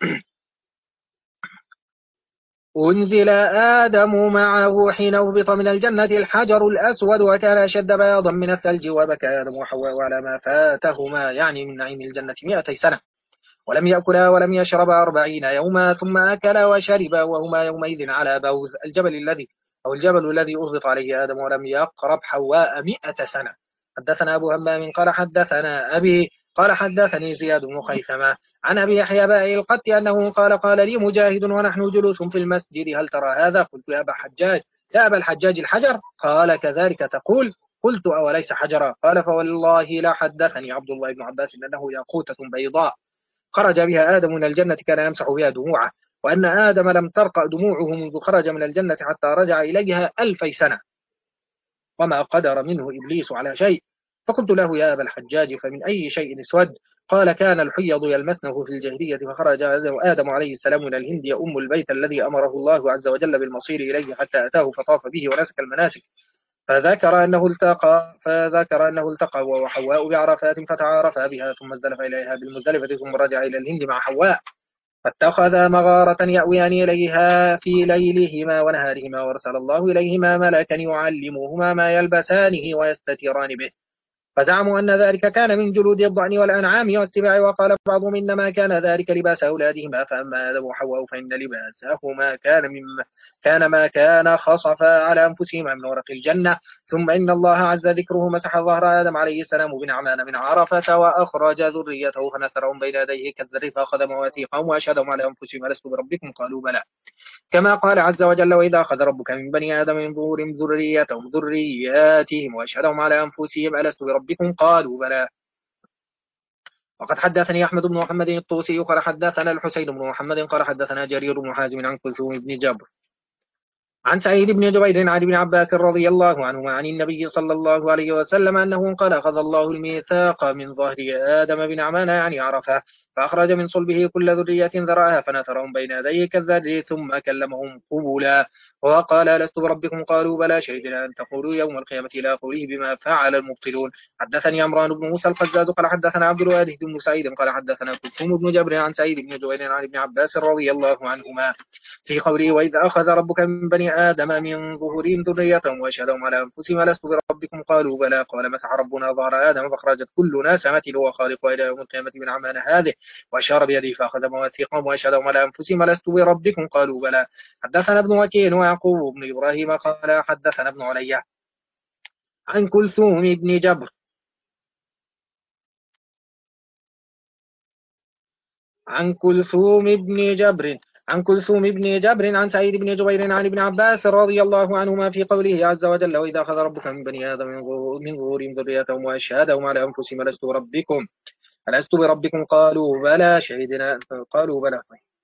أنزل آدم معه حين أهبط من الجنة الحجر الأسود وكان أشد بياضا من الثلج وبكى آدم وحواء على ما فاتهما يعني من نعيم الجنة مئتي سنة ولم يأكلا ولم يشربا أربعين يوما ثم أكلا وشربا وهما يومئذ على بوذ الجبل الذي أو الجبل الذي أهبط عليه آدم ولم يقرب حواء مئة سنة. حدثنا أبو همام قال حدثنا أبي قال حدثني زياد بن خيثمة عن أبي يحيى بائع القط أنه قال قال لي مجاهد ونحن جلوس في المسجد هل ترى هذا؟ قلت يا أبا حجاج يا أبا الحجاج الحجر؟ قال كذلك تقول؟ قلت أوليس حجرا؟ قال فوالله لا حدثني عبد الله بن عباس أنه ياقوتة بيضاء خرج بها آدم من الجنة كان يمسح بها دموعه وأن آدم لم ترقى دموعه منذ خرج من الجنة حتى رجع إليها ألفي سنة وما قدر منه إبليس على شيء. فقلت له يا أبا الحجاج فمن أي شيء اسود؟ قال كان الحيض يلمسنه في الجاهلية فخرج آدم عليه السلام من الهند يؤم البيت الذي أمره الله عز وجل بالمصير إليه حتى أتاه فطاف به ونسك المناسك فذكر أنه التقى فذكر أنه التقى وحواء بعرفات فتعارفا بها ثم ازدلف إليها بالمزدلفة ثم رجع إلى الهند مع حواء فاتخذا مغارة يأويان إليها في ليلهما ونهارهما وارسل الله إليهما ملكا يعلمهما ما يلبسانه ويستتران به فزعموا أن ذلك كان من جلود الضأن والأنعام والسباع وقال بعضهم إنما كان ذلك لباس أولادهما فأما آدم وحواء فإن لباسهما كان مما كان ما كان خصفا على أنفسهما من ورق الجنة ثم إن الله عز ذكره مسح ظهر آدم عليه السلام بنعمان من عرفة وأخرج ذريته فنثرهم بين يديه كالذر فأخذ مواثيقهم وأشهدهم على أنفسهم ألست بربكم قالوا بلى كما قال عز وجل وإذا أخذ ربك من بني آدم من ظهورهم ذريتهم ذرياتهم وأشهدهم على أنفسهم ألست بربكم قالوا بلى. وقد حدثني أحمد بن محمد الطوسي قال حدثنا الحسين بن محمد قال حدثنا جرير بن حازم عن كلثوم بن جبر عن سعيد بن جبير عن ابن عباس رضي الله عنهما عن النبي صلى الله عليه وسلم أنه قال أخذ الله الميثاق من ظهر آدم بنعمان يعني عرفه فأخرج من صلبه كل ذرية ذرأها فنثرهم بين يديه كالذر ثم كلمهم قبلا وقال ألست بربكم قالوا بلى شهدنا أن تقولوا يوم القيامة لا قوله بما فعل المبطلون. حدثني عمران بن موسى القزاز قال حدثنا عبد الواحد بن سعيد قال حدثنا كلثوم بن جبر عن سعيد بن جبير عن ابن عباس رضي الله عنهما في قوله وإذ أخذ ربك من بني آدم من ظهورهم ذريتهم وأشهدهم على أنفسهم ألست بربكم قالوا بلى قال مسح ربنا ظهر آدم فأخرجت كل ناس مثل وخالق إلى يوم القيامة من عمان هذه وأشار بيده فأخذ مواثيقهم وأشهدهم على أنفسهم ألست بربكم قالوا بلى. حدثنا ابن وكيع ويعقوب بن إبراهيم قال حدثنا ابن علي عن كلثوم بن جبر عن كلثوم بن جبر عن كلثوم بن جبر عن سعيد بن جبير عن ابن عباس رضي الله عنهما في قوله عز وجل وإذا أخذ ربك من بني آدم من ظهورهم ذريتهم وأشهدهم على أنفسهم ألست ربكم ألست بربكم قالوا بلى شهدنا قالوا بلى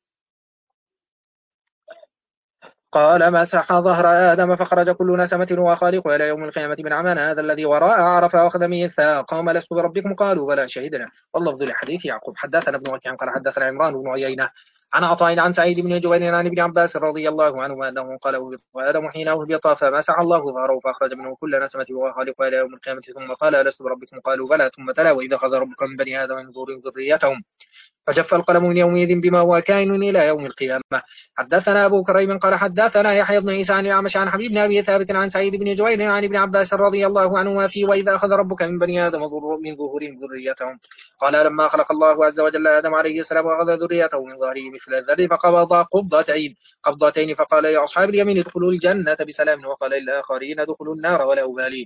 قال مسح ظهر آدم فخرج كل نسمة وخالق إلى يوم القيامة من عمنا هذا الذي وراء عرف وأخذ ميثاقهم ألست بربكم قالوا بلى شهدنا. واللفظ لحديث يعقوب حدثنا ابن وكيع قال حدثنا عمران بن عيينة عن عطاء عن سعيد بن جبير عن ابن عباس رضي الله عنهما أنه قال أهبط آدم حين أهبط فمسح الله ظهره فأخرج منه كل نسمة وخالق إلى يوم القيامة ثم قال ألست بربكم قالوا بلى ثم تلا وإذا أخذ ربك من بني آدم من ظهورهم ذريتهم فجف القلم من يومئذ بما هو كائن إلى يوم القيامة. حدثنا أبو كريم قال حدثنا يحيى بن عيسى عن الأعمش عن حبيب بن أبي ثابت عن سعيد بن جبير عن ابن عباس رضي الله عنهما في وإذا أخذ ربك من بني آدم من ظهورهم ذريتهم قال لما خلق الله عز وجل آدم عليه السلام وأخذ ذريته من ظهره مثل الذر فقبض قبضتين قبضتين فقال يا أصحاب اليمين ادخلوا الجنة بسلام وقال للآخرين ادخلوا النار ولا أبالي.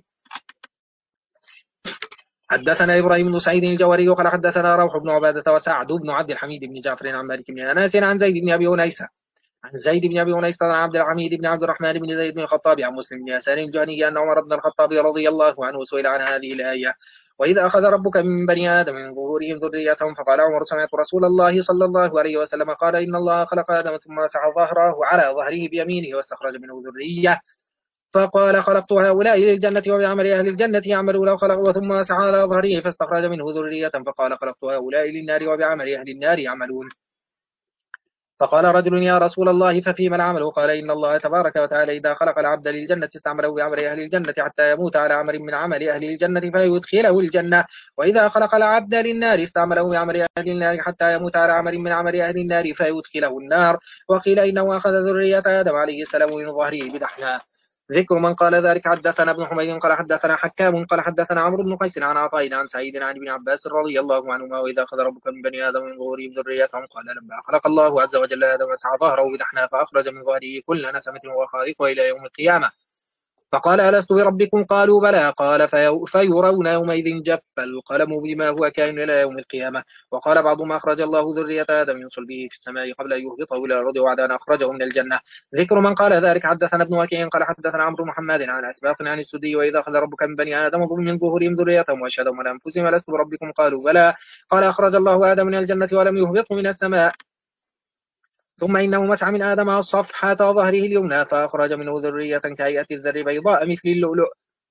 حدثنا إبراهيم بن سعيد الجوهري قال حدثنا روح بن عبادة وسعد بن عبد الحميد بن جعفر عن مالك بن أنس عن زيد بن أبي أنيس عن زيد بن أبي أنيس عن عبد الحميد بن عبد الرحمن بن زيد بن الخطاب عن مسلم بن يسار الجهني أن عمر بن الخطاب رضي الله عنه سئل عن هذه الآية وإذا أخذ ربك من بني آدم من ظهورهم ذريتهم فقال عمر سمعت رسول الله صلى الله عليه وسلم قال إن الله خلق آدم ثم مسح ظهره على ظهره بيمينه واستخرج منه ذرية فقال خلقت هؤلاء للجنة وبعمل أهل الجنة يعملون وخلق ثم سعى على ظهره فاستخرج منه ذرية فقال خلقت هؤلاء للنار وبعمل أهل النار يعملون. فقال رجل يا رسول الله ففيما العمل؟ قال إن الله تبارك وتعالى إذا خلق العبد للجنة استعمله بعمل أهل الجنة حتى يموت على عمل من عمل أهل الجنة فيدخله الجنة وإذا خلق العبد للنار استعمله بعمل أهل النار حتى يموت على عمل من عمل أهل النار فيدخله النار. وقيل إنه أخذ ذرية آدم عليه السلام من ظهره بدحنا. ذكر من قال ذلك حدثنا ابن حميد قال حدثنا حكام قال حدثنا عمرو بن قيس عن عطاء عن سعيد عن ابن عباس رضي الله عنهما وإذا أخذ ربك من بني آدم من ظهورهم ذريتهم قال لما خلق الله عز وجل آدم مسح ظهره بدحنا فأخرج من ظهره كل نسمة وخالق إلى يوم القيامة فقال ألست بربكم قالوا بلى قال في فيرون يومئذ جف القلم بما هو كائن إلى يوم القيامة. وقال بعضهم أخرج الله ذرية آدم من صلبه في السماء قبل أن يهبطه إلى الأرض وبعد أن أخرجه من الجنة. ذكر من قال ذلك حدثنا ابن وكيع قال حدثنا عمرو محمد عن أسباط عن السدي وإذا أخذ ربك من بني آدم من ظهورهم ذريتهم وأشهدهم على أنفسهم ألست بربكم قالوا بلى قال أخرج الله آدم من الجنة ولم يهبطه من السماء ثم إنه مسح من آدم صفحة ظهره اليمنى فأخرج منه ذرية كهيئة الذر بيضاء مثل اللؤلؤ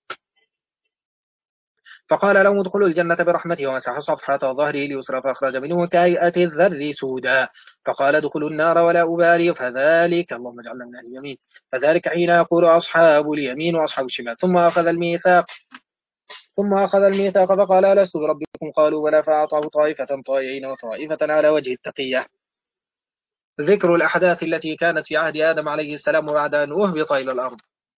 فقال لهم ادخلوا الجنة برحمته ومسح صفحة ظهره اليسرى فأخرج منه كهيئة الذر سودا فقال ادخلوا النار ولا أبالي فذلك اللهم اجعلنا من أهل اليمين فذلك حين يقول أصحاب اليمين وأصحاب الشمال ثم أخذ الميثاق ثم أخذ الميثاق فقال ألست بربكم قالوا بلى فأعطاه طائفة طائعين وطائفة على وجه التقية. ذكر الأحداث التي كانت في عهد آدم عليه السلام بعد أن أهبط إلى الأرض.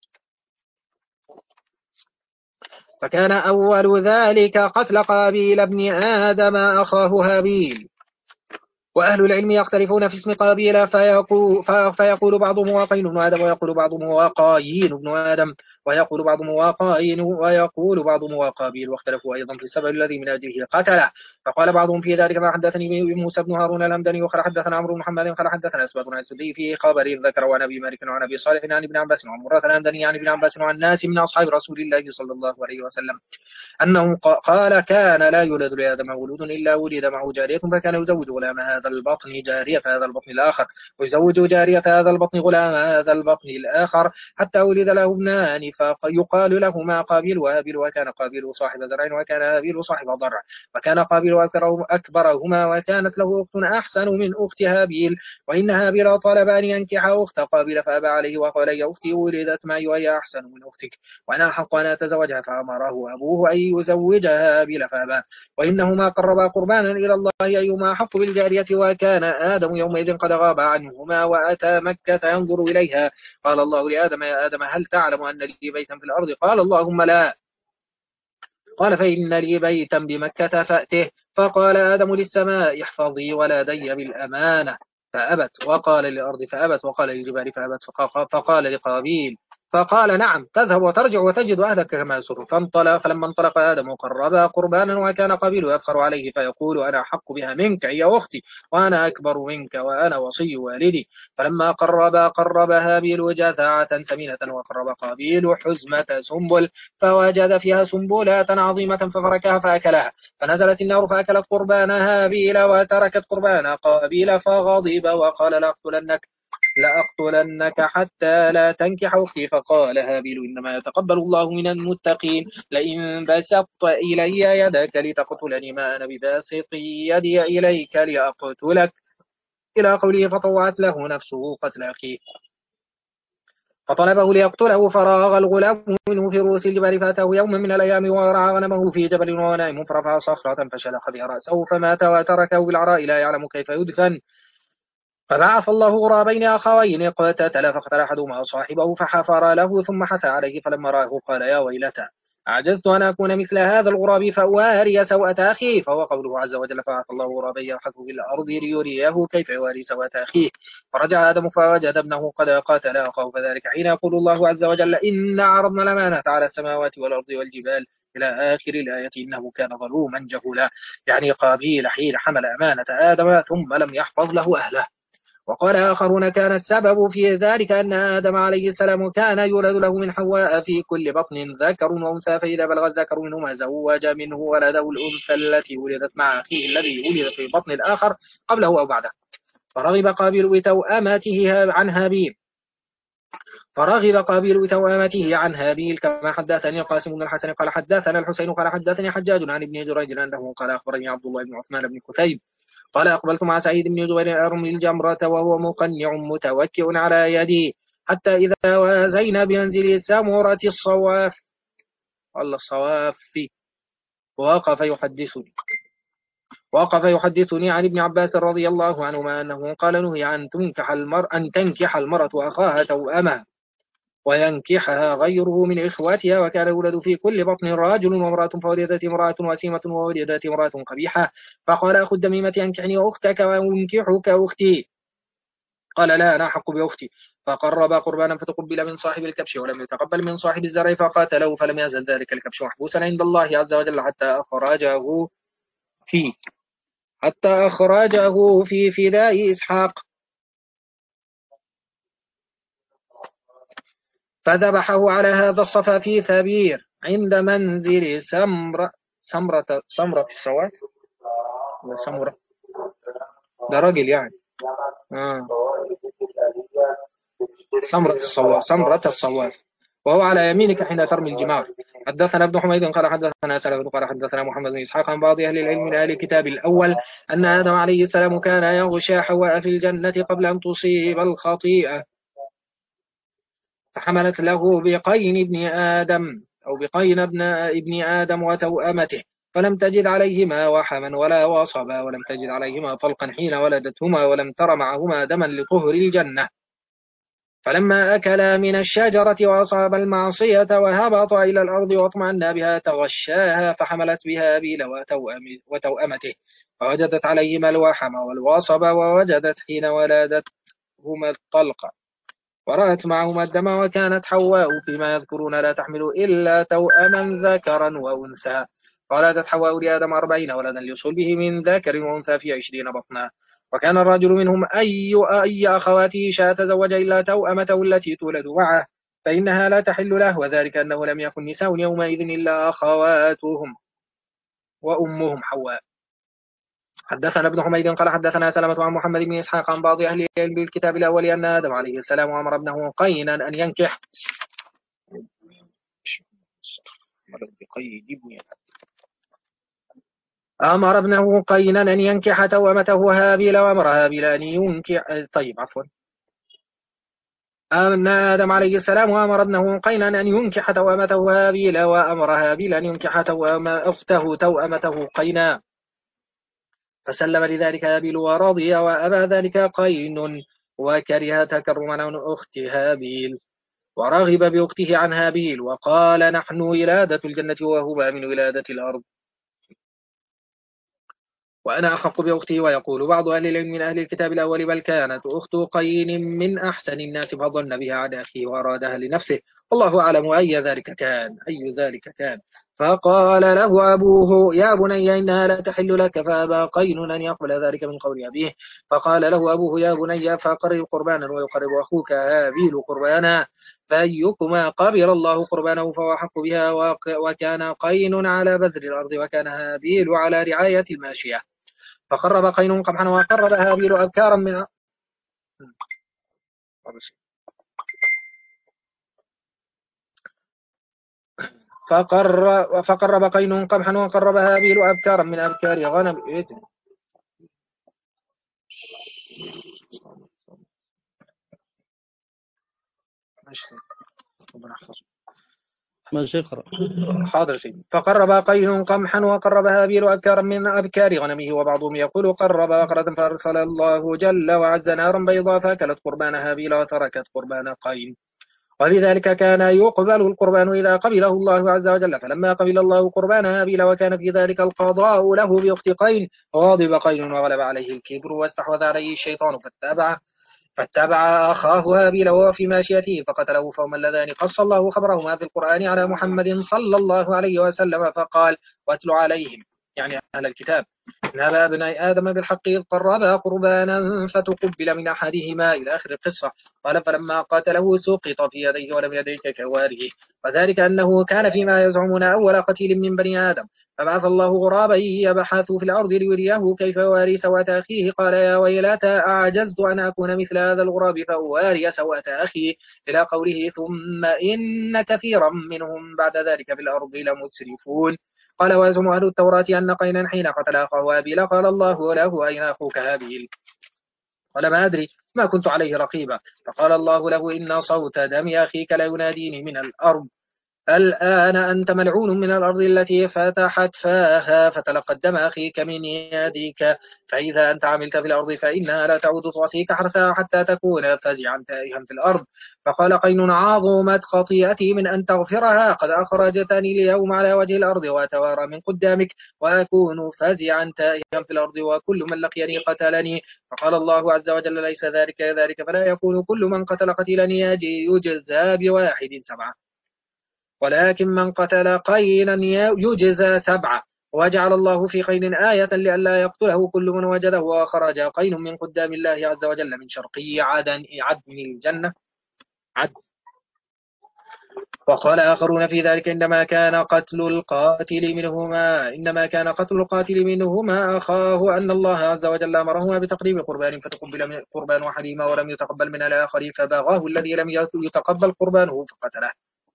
فكان أول ذلك قتل قابيل ابن آدم أخاه هابيل وأهل العلم يختلفون في اسم قابيل فيقول, فيقول بعضهم واقين بن آدم ويقول بعضهم واقايين بن آدم ويقول بعضهم واقاين ويقول بعضهم واقابيل واختلفوا أيضا في السبب الذي من أجله قتله. فقال بعضهم في ذلك ما حدثني موسى بن هارون الهمداني وقال حدثنا عمرو بن محمد قال حدثنا أسباب عن السدي في خبر ذكر عن أبي مالك وعن أبي صالح عن ابن عباس وعن مرة الهمداني عن ابن عباس وعن ناس من أصحاب رسول الله صلى الله عليه وسلم أنه قال كان لا يولد لآدم مولود إلا ولد معه جارية فكان يزوج غلام هذا البطن جارية هذا البطن الآخر ويزوج جارية هذا البطن غلام هذا البطن الآخر حتى ولد له ابنان فيقال لهما قابيل وهابيل وكان قابيل صاحب زرع وكان هابيل صاحب ضرع وكان قابيل أكبرهما وكانت له أخت أحسن من أخت هابيل وإن هابيل طلب أن ينكح أخت قابيل فأبى عليه وقال يا أختي ولدت معي وهي أحسن من أختك وأنا الحق أن أتزوجها فأمره أبوه أن يزوجها هابيل فأبى وإنهما قربا قربانا إلى الله أيهما أحق بالجارية وكان آدم يومئذ قد غاب عنهما وأتى مكة ينظر إليها قال الله لآدم يا آدم هل تعلم أن لي بيتا في الأرض قال اللهم لا قال فإن لي بيتا بمكة فأته فقال آدم للسماء احفظي ولدي بالأمانة فأبت وقال للأرض فأبت وقال للجبال فأبت فقال لقابيل فقال نعم، تذهب وترجع وتجد أهلك كما يسر. فانطلق فلما انطلق آدم قربا قربانا، وكان قابيل يفخر عليه فيقول أنا أحق بها منك هي أختي وأنا أكبر منك وأنا وصي والدي. فلما قربا قرب هابيل جذعة سمينة وقرب قابيل حزمة سنبل، فوجد فيها سنبلات عظيمة ففركها فأكلها، فنزلت النار فأكلت قربان هابيل وتركت قربان قابيل، فغضب وقال لأقتلنك لأقتلنك حتى لا تنكح أختي. فقال هابيل إنما يتقبل الله من المتقين، لئن بسطت إلي يدك لتقتلني ما أنا بباسط يدي إليك لأقتلك، إلى قوله فطوعت له نفسه قتل أخيه فطلبه ليقتله، فراغ الغلام منه في رؤوس الجبال، فأتاه يوم من الأيام ورعى غنمه في جبل وهو نائم، فرفع صخرة فشلخ بها رأسه فمات وتركه بالعراء لا يعلم كيف يدفن. فبعث الله غرابين أخوين اقتتلا، فقتل أحدهما صاحبه فحفر له ثم حثى عليه، فلما رآه قال يا ويلتى أعجزت أن أكون مثل هذا الغراب فأواري سوءة أخيه. فهو قوله عز وجل فبعث الله غرابين يبحث في الأرض ليريه كيف يواري سوءة أخيه. فرجع آدم فوجد ابنه قد قاتل أخاه، فذلك حين يقول الله عز وجل إنا عرضنا الأمانة على السماوات والأرض والجبال إلى آخر الآية إنه كان ظلوما جهولا، يعني قابيل حين حمل أمانة آدم ثم لم يحفظ له أهله. وقال آخرون كان السبب في ذلك أن آدم عليه السلام كان يولد له من حواء في كل بطن ذكر وأنثى، فإذا بلغ الذكر منهما زوج منه ولده الأنثى التي ولدت مع أخيه الذي ولد في بطن الآخر قبله أو بعده. فرغب قابيل بتوأمته عن هابيل فرغب قابيل بتوأمته عن هابيل كما حدثني القاسم بن الحسن قال حدثنا الحسين قال حدثني حجاج عن ابن جريج أنه قال أخبرني عبد الله بن عثمان بن كثيب قال أقبلت مع سعيد بن جبير أرمي الجمرة وهو مقنع متوكئ على يدي، حتى إذا وازينا بمنزل سمرة الصواف الله الصواف وقف يحدثني وقف يحدثني عن ابن عباس رضي الله عنهما أنه قال نهي عن تنكح المرأة أن تنكح المرأة أخاها توأمها وينكحها غيره من إخواتها، وكان يولد في كل بطن راجل وامرأة، فولدت امرأة وسيمة وولدت امرأة قبيحة، فقال أخو الدميمة أنكحني أختك وأنكحك أختي، قال لا أنا أحق بأختي. فقرب قربانا فتقبل من صاحب الكبش ولم يتقبل من صاحب الزرع فقاتله، فلم يزل ذلك الكبش محبوسا عند الله عز وجل حتى أخرجه في حتى أخرجه في فداء إسحاق فذبحه على هذا الصفا في ثبير عند منزل سمرة سمرة سمرة الصواف ولا سمرة ده راجل يعني آه. سمرة الصواف سمرة الصواف وهو على يمينك حين ترمي الجمار. حدثنا ابن حميد قال حدثنا سلمة قال حدثنا محمد بن إسحاق عن بعض أهل العلم من أهل الكتاب الأول أن آدم عليه السلام كان يغشى حواء في الجنة قبل أن تصيب الخطيئة، فحملت له بقين ابن آدم أو بقين ابن ابن آدم وتوأمته، فلم تجد عليهما وحما ولا وصبا ولم تجد عليهما طلقا حين ولدتهما، ولم تر معهما دما لطهر الجنة. فلما أكلا من الشجرة وأصاب المعصية وهبط إلى الأرض واطمأن بها تغشاها، فحملت بها هابيل وتوأمته، فوجدت عليهما الوحم والوصب، ووجدت حين ولدتهما الطلق، ورأت معهما الدم، وكانت حواء فيما يذكرون لا تحمل إلا توأما ذكرا وأنثى، فولدت حواء لآدم أربعين ولدا لصلبه من ذكر وأنثى في عشرين بطنا. وكان الرجل منهم أي أي أخواته شاء تزوج إلا توأمته التي تولد معه، فإنها لا تحل له، وذلك أنه لم يكن نساء يومئذ إلا أخواتهم وأمهم حواء. حدثنا ابن حميد قال حدثنا سلمة عن محمد بن إسحاق عن بعض أهل العلم بالكتاب الأول أن آدم عليه السلام أمر ابنه قينا أن ينكح أمر ابنه قينا أن ينكح توأمته هابيل، وأمر هابيل أن ينكح طيب عفوا أن آدم عليه السلام أمر ابنه قينا أن ينكح توأمته هابيل، وأمر هابيل أن ينكح توأم أخته توأمته قينا، فسلم لذلك هابيل ورضي، وأبى ذلك قين وكره تكرما عن أخت هابيل، ورغب بأخته عن هابيل، وقال نحن ولادة الجنة وهما من ولادة الأرض. وأنا أحق بأختي. ويقول بعض أهل العلم من أهل الكتاب الأول بل كانت أخت قين من أحسن الناس فظن بها عن أخيه وأرادها لنفسه، والله أعلم أي ذلك كان أي ذلك كان فقال له أبوه يا بني إنها لا تحل لك، فأبى قين أن يقبل ذلك من قول أبيه. فقال له أبوه يا بني فقرب قربانا ويقرب أخوك هابيل قربانا، فأيكما قبل الله قربانه فهو أحق بها. وكان قين على بذر الأرض وكان هابيل على رعاية الماشية. فقرب قين قمحا وقرب هابيل أبكارا من فقر فقرب قين قمحا وقرب هابيل أبكارا من أبكار غنم. ماشي اقرأ. حاضر سيدي. فقرب قين قمحا وقرب هابيل أبكارا من أبكار غنمه. وبعضهم يقول قرب بقرة فأرسل الله جل وعز نارا بيضاء فأكلت قربان هابيل وتركت قربان قين. ولذلك كان يقبل القربان إذا قبله الله عز وجل. فلما قبل الله قربان هابيل وكان في ذلك القضاء له بأخت قين غاضب قين وغلب عليه الكبر واستحوذ عليه الشيطان فاتبع فاتبع أخاه هابيل وهو في ماشيته فقتله. فهما اللذان قص الله خبرهما في القرآن على محمد صلى الله عليه وسلم فقال واتل عليهم يعني أهل الكتاب نبأ ابني آدم بالحق إذ قربا قربانا فتقبل من أحدهما إلى آخر القصة. قال فلما قاتله سقط في يديه ولم يدرك كواره، وذلك أنه كان فيما يزعمون أول قتيل من بني آدم. فبعث الله غرابا يبحث في الأرض ليريه كيف يواري سوءة أخيه. قال يا ويلتى أعجزت أن أكون مثل هذا الغراب فأواري سوءة أخي إلى قوله ثم إن كثيرا منهم بعد ذلك في الأرض لمسرفون. قال ويزعم أهل التوراة أن قينا حين قتل أخاه هابيل قال الله له أين أخوك هابيل؟ قال ما أدري ما كنت عليه رقيبا. فقال الله له إن صوت دم أخيك لا يناديني من الأرض الآن أنت ملعون من الأرض التي فتحت فاها فتلقى دم أخيك من يديك، فإذا أنت عملت في الأرض فإنها لا تعود تعطيك حرثها حتى تكون فزعا تائها في الأرض. فقال قين عظمت خطيئتي من أن تغفرها، قد أخرجتني اليوم على وجه الأرض وأتوارى من قدامك وأكون فزعا تائها في الأرض وكل من لقيني قتلني. فقال الله عز وجل ليس ذلك ذلك فلا يكون كل من قتل قتيلا يجزى بواحد سبعة، ولكن من قتل قينا يجزى سبعة. وجعل الله في قين آية لئلا يقتله كل من وجده. وخرج قين من قدام الله عز وجل من شرقي عدن عدن الجنة عدن. وقال آخرون في ذلك إنما كان قتل القاتل منهما إنما كان قتل القاتل منهما أخاه أن الله عز وجل أمرهما بتقريب قربان فتقبل من قربان أحدهما ولم يتقبل من الآخر فبغاه الذي لم يتقبل قربانه فقتله.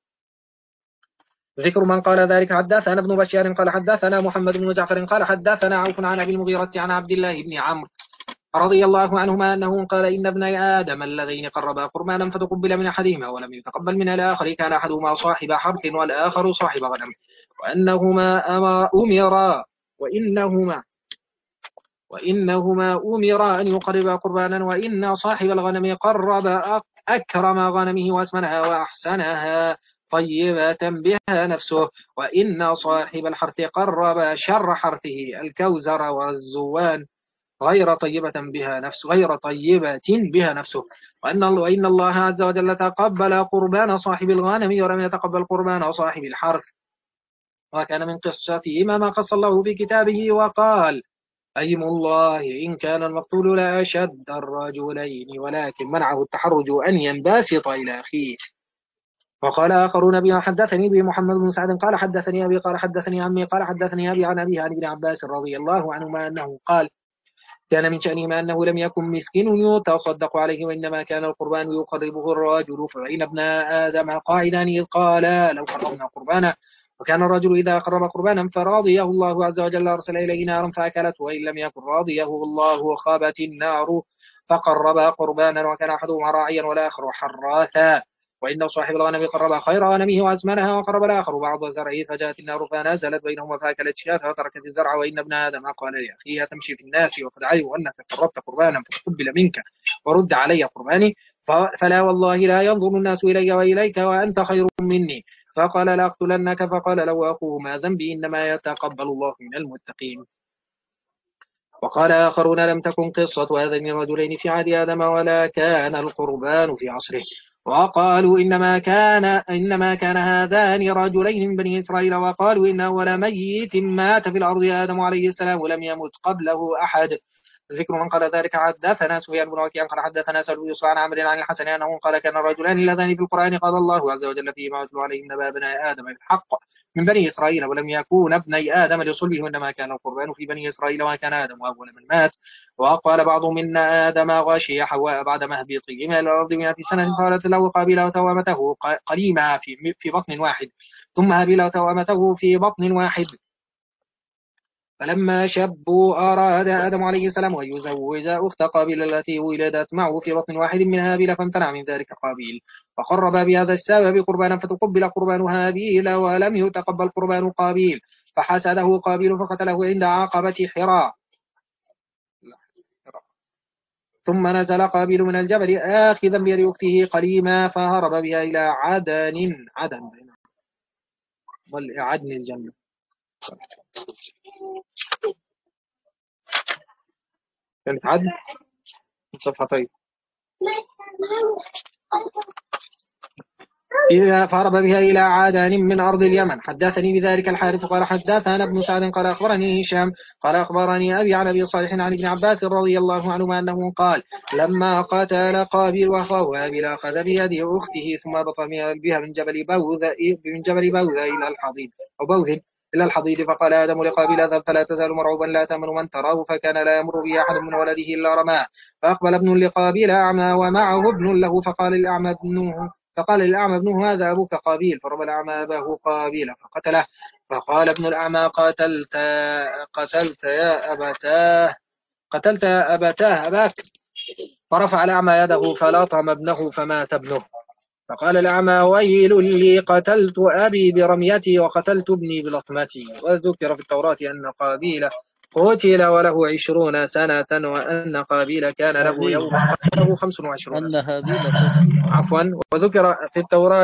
ذكر من قال ذلك حدثنا ابن بشار قال حدثنا محمد بن جعفر قال حدثنا عوف عن أبي المغيرة عن عبد الله بن عمرو رضي الله عنهما أنه قال إن ابني آدم اللذين قربا قربانا فتقبل من أحدهما ولم يتقبل من الآخر كان أحدهما صاحب حرث والآخر صاحب غنم، وأنهما أمرا وإنهما وإنهما أمرا أن يقربا قربانا، وإن صاحب الغنم قرب أكرم غنمه وأسمنها وأحسنها طيبة بها نفسه، وإن صاحب الحرث قرب شر حرثه الكوزر والزوان غير طيبة بها نفسه غير طيبة بها نفسه وأن الله, وإن الله عز وجل تقبل قربان صاحب الغنم ولم يتقبل قربان صاحب الحرث. وكان من قصتهما ما قص الله في كتابه وقال أيم الله إن كان المقتول لا أشد الرجلين ولكن منعه التحرج أن ينباسط إلى أخيه. وقال آخرون بما حدثني به محمد بن سعد قال حدثني أبي قال حدثني عمي قال حدثني أبي عن أبي عن ابن عباس رضي الله عنهما أنه قال كان من شأنهما أنه لم يكن مسكين يتصدق عليه وإنما كان القربان يقربه الرجل. فإن ابن آدم قاعدان إذ قال لو قربنا قربانا، وكان الرجل إذا قرب قربانا فرضيه الله عز وجل أرسل إليه نارا فأكلته، وإن لم يكن راضيه الله خابت النار فقرب قربانا وكان أحدهما راعيا والآخر حراثا. وإن صاحب الغنم قرب خير غنمه وأسمنها وقرب الآخر بعض زرعه فجاءت النار فنزلت بينهما فأكلت شاة فتركت الزرع. وإن ابن آدم قال لأخيه تمشي في الناس وقد علموا أنك قربت قربانا فتقبل منك ورد علي قرباني، فلا والله لا ينظر الناس إلي وإليك وأنت خير مني. فقال لأقتلنك. فقال له أخوه ما ذنبي إنما يتقبل الله من المتقين. وقال آخرون لم تكن قصة هذين الرجلين في عهد آدم ولا كان القربان في عصره. وقالوا إنما كان إنما كان هذان رجلين من بني إسرائيل. وقالوا إن أول ميت مات في الأرض آدم عليه السلام ولم يمت قبله أحد. ذكر من قال ذلك. حدثنا سفيان بن وكيع قال حدثنا سلمى يوسف عن عمرو عن الحسن أنه قال كان الرجلان اللذان في القرآن قال الله عز وجل فيهما واتلو عليهم نبأ ابني آدم بالحق من بني إسرائيل ولم يكون ابني آدم لصلبه إنما كان القربان في بني إسرائيل وما كان آدم أول من مات. وقال بعضهم إن آدم غشي حواء بعد مهبطهما إلى الأرض مئة سنة قالت له قابيل وتوامته قليما في في بطن واحد ثم هابيل وتوامته في بطن واحد. فلما شبوا أراد آدم عليه السلام أن يزوج أخت قابيل التي ولدت معه في بطن واحد من هابيل فامتنع من ذلك قابيل فقرب بهذا السبب قربانا فتقبل قربان هابيل ولم يتقبل قربان قابيل فحسده قابيل فقتله عند عقبة حراء. ثم نزل قابيل من الجبل آخذا بيد أخته قليما فهرب بها إلى عدن عدن عدن الجنة. كانت عدن صفحتين. فهرب بها إلى عدن من أرض اليمن. حدثني بذلك الحارث قال حدثنا ابن سعد قال أخبرني هشام قال أخبرني أبي عن أبي صالح عن ابن عباس رضي الله عنهما أنه قال لما قتل قابيل وأخاه هابيل أخذ بيد أخته ثم بطل بها من جبل بوذ من جبل بوذ إلى الحضيض أو بوذ إلى الحضيض. فقال آدم لقابيل اذهب فلا تزال مرعوبا لا تأمن من تراه فكان لا يمر به أحد من ولده إلا رماه. فأقبل ابن لقابيل أعمى ومعه ابن له فقال الأعمى ابنه فقال الأعمى ابنه هذا أبوك قابيل فرمى الأعمى أباه قابيل فقتله. فقال ابن الأعمى قتلت قتلت يا أبتاه قتلت يا أبتاه أباك. فرفع الأعمى يده فلطم ابنه فمات ابنه. فقال الأعمى ويل لي قتلت أبي برميتي وقتلت ابني بلطمتي. وذكر في التوراة أن قابيل قتل وله عشرون سنة وأن قابيل كان له يوم قتله خمس وعشرون سنة. أن هابيل قتل عفوا. وذكر في التوراة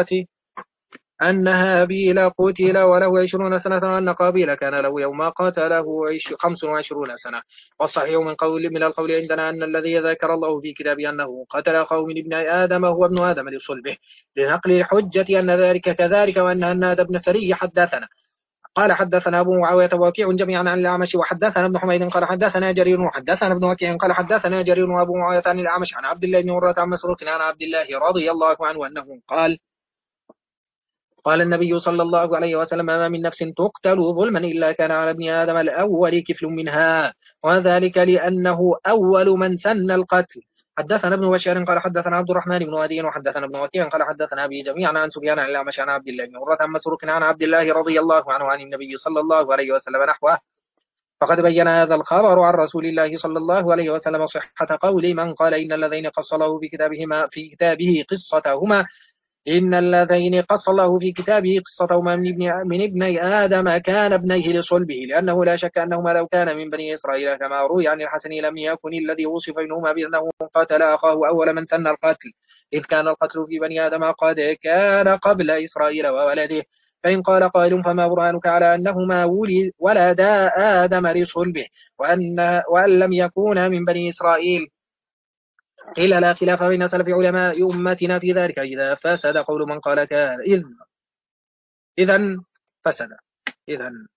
أن هابيل قتل وله عشرون سنة وأن قابيل كان له يوم قتله خمس وعشرون سنة. والصحيح من قول من القول عندنا أن الذي ذكر الله في كتابه أنه قتل أخاه من ابن آدم هو ابن آدم لصلبه لنقل الحجة أن ذلك كذلك وأن هناد بن سري حدثنا قال حدثنا أبو معاوية ووكيع جميعا عن الأعمش وحدثنا ابن حميد قال حدثنا جرير وحدثنا ابن وكيع قال حدثنا جرير وأبو معاوية عن الأعمش عن عبد الله بن مرة عن مسروق عن عبد الله رضي الله عنه أنه قال قال النبي صلى الله عليه وسلم ما من نفس تقتل ظلما إلا كان على ابن آدم الأول كفل منها وذلك لأنه أول من سن القتل. حدثنا ابن بشار قال حدثنا عبد الرحمن بن هدي وحدثنا ابن وكيع قال حدثنا أبي جميعا عن سفيان عن الأعمش عن عبد الله بن مرة عن مسروق عن عبد الله رضي الله عنه عن النبي صلى الله عليه وسلم نحوه. فقد بين هذا الخبر عن رسول الله صلى الله عليه وسلم صحة قول من قال إن الذين قص له في كتابهما في كتابه قصتهما إن الذين قص الله في كتابه قصتهما من ابن من ابني آدم كان ابنيه لصلبه لأنه لا شك أنهما لو كان من بني إسرائيل كما روي عن الحسن لم يكن الذي وصف منهما بأنه قتل أخاه أول من سن القتل إذ كان القتل في بني آدم قد كان قبل إسرائيل وولده. فإن قال قائل فما برهانك على أنهما ولد ولدا آدم لصلبه وأن وأن لم يكونا من بني إسرائيل؟ قيل لا خلاف بين سلف علماء أمتنا في ذلك إذا فسد قول من قال كان إذ إذن فسد إذن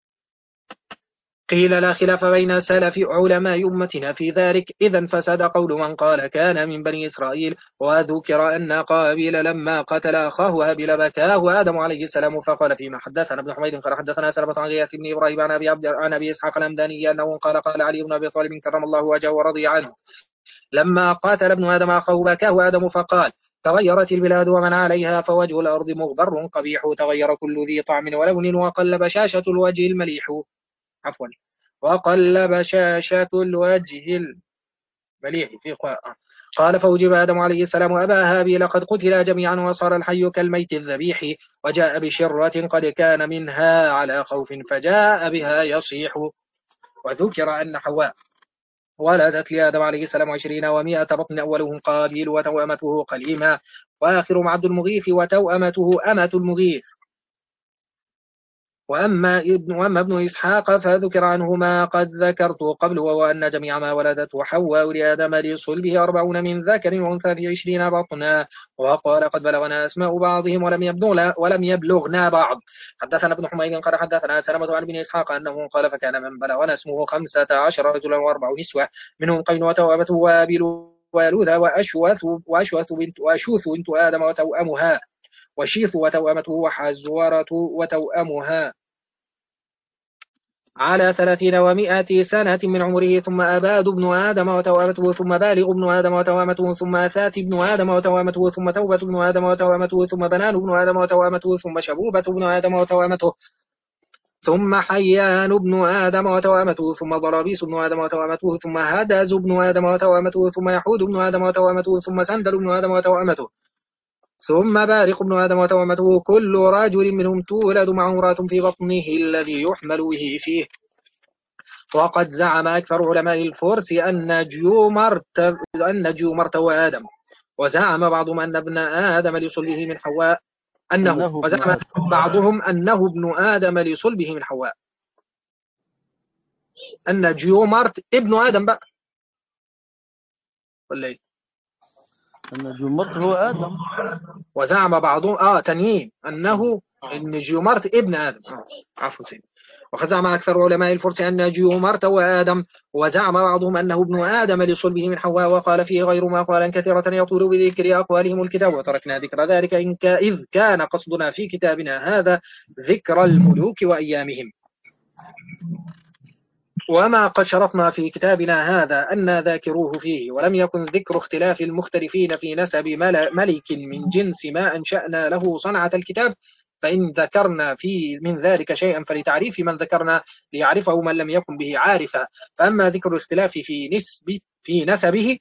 قيل لا خلاف بين سلف علماء أمتنا في ذلك إذن فسد قول من قال كان من بني إسرائيل. وذكر أن قابيل لما قتل أخاه هابيل بكاه آدم عليه السلام فقال فيما حدثنا ابن حميد قال حدثنا سلمة عن غياث بن إبراهيم عن أبي عبد عن أبي إسحاق الهمداني أنه قال قال علي بن أبي طالب كرم الله وجهه ورضي عنه لما قاتل ابن آدم أخاه بكاه آدم فقال تغيرت البلاد ومن عليها فوجه الأرض مغبر قبيح تغير كل ذي طعم ولون وقل بشاشة الوجه المليح عفوا وقل بشاشة الوجه المليح في قراءة. قال فوجب آدم عليه السلام أبا هابيل قد قتل جميعا وصار الحي كالميت الذبيح وجاء بشرة قد كان منها على خوف فجاء بها يصيح. وذكر أن حواء ولدت لآدم عليه السلام عشرين ومائة بطن أولهم قابيل وتوأمته قليما وآخرهم عبد المغيث وتوأمته أمة المغيث. وأما ابن, وأما ابن إسحاق فذكر عنه ما قد ذكرت قبل، وهو أن جميع ما ولدته حواء لآدم لصلبه أربعون من ذكر وأنثى في عشرين بطنا. وقال قد بلغنا أسماء بعضهم ولم يبلغنا ولم يبلغنا بعض. حدثنا ابن حميد قال حدثنا سلمة عن ابن إسحاق أنه قال فكان من بلغنا اسمه خمسة عشر رجلا وأربع نسوة منهم قينوة وأبته وابل ولوذا وأشوث وأشوث بنت وأشوث بنت آدم وتوأمها وشيث وتوأمته وحزورة وتوأمها على ثلاثين ومائة سنة من عمره، ثم أباد ابن آدم وتوامته، ثم بالغ ابن آدم وتوامته، ثم أثات ابن آدم وتوامته، ثم توبة ابن آدم وتوامته، ثم بنان ابن آدم وتوامته، ثم شبوبة ابن آدم وتوامته، ثم حيان ابن آدم وتوامته، ثم ضرابيس ابن آدم وتوامته، ثم هدز ابن آدم وتوامته، ثم يحود ابن آدم وتوامته، ثم سندل ابن آدم وتوامته، ثم بارق ابن آدم وتوامته. كل رجل منهم تولد مع امرأة في بطنه الذي يحمل به فيه. وقد زعم أكثر علماء الفرس أن جيومرت أن جيومرت وآدم، وزعم بعضهم أن ابن آدم لصلبه من حواء أنه, أنه وزعم بعضهم أنه ابن آدم لصلبه من حواء، أن جيومرت ابن آدم بقى ولا إيه؟ أن جيومرت هو آدم. وزعم بعضهم آه تنين أنه إن جيومرت ابن آدم. آه. عفوا سيدي. وزعم أكثر علماء الفرس أن جيومرت وآدم، وزعم بعضهم أنه ابن آدم لصلبه من حواء، وقال فيه غير ما قال كثيرة يطول بذكر أقوالهم الكتاب، وتركنا ذكر ذلك إن إذ كان قصدنا في كتابنا هذا ذكر الملوك وأيامهم. وما قد شرطنا في كتابنا هذا أن ذاكروه فيه، ولم يكن ذكر اختلاف المختلفين في نسب ملك من جنس ما أنشأنا له صنعة الكتاب، فإن ذكرنا في من ذلك شيئا فلتعريف من ذكرنا ليعرفه من لم يكن به عارفا. فأما ذكر الاختلاف في نسب في نسبه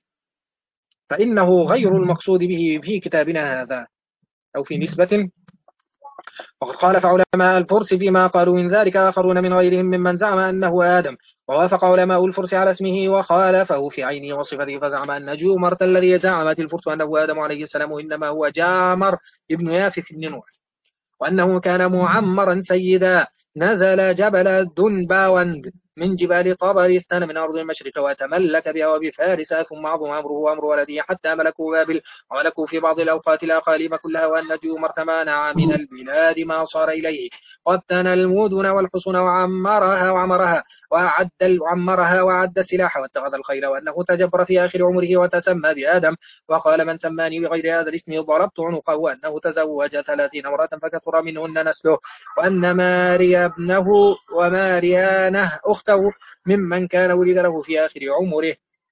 فإنه غير المقصود به في كتابنا هذا أو في نسبة. وقد خالف علماء الفرس فيما قالوا من ذلك آخرون من غيرهم ممن زعم أنه آدم، ووافق علماء الفرس على اسمه وخالفه في عينه وصفته، فزعم أن جومرت الذي زعمت الفرس أنه آدم عليه السلام إنما هو جامر ابن يافث بن نوح، وأنه كان معمرا سيدا نزل جبل دنباوند من جبال طبرستان من أرض المشرق وتملك بها وبفارس، ثم عظم أمره وأمر ولده حتى ملكوا بابل وملكوا في بعض الأوقات الأقاليم كلها، وأن جومرت منع من البلاد ما صار إليه، وابتنى المدن والحصون وعمرها وعمرها وأعد وعمرها وأعد السلاح واتخذ الخيل، وأنه تجبر في آخر عمره وتسمى بآدم، وقال من سماني بغير هذا الاسم ضربت عنقه، وأنه تزوج ثلاثين امرأة فكثر منهن نسله، وأن ماريا ابنه وماريانه أخته ممن كان ولد له في آخر عمره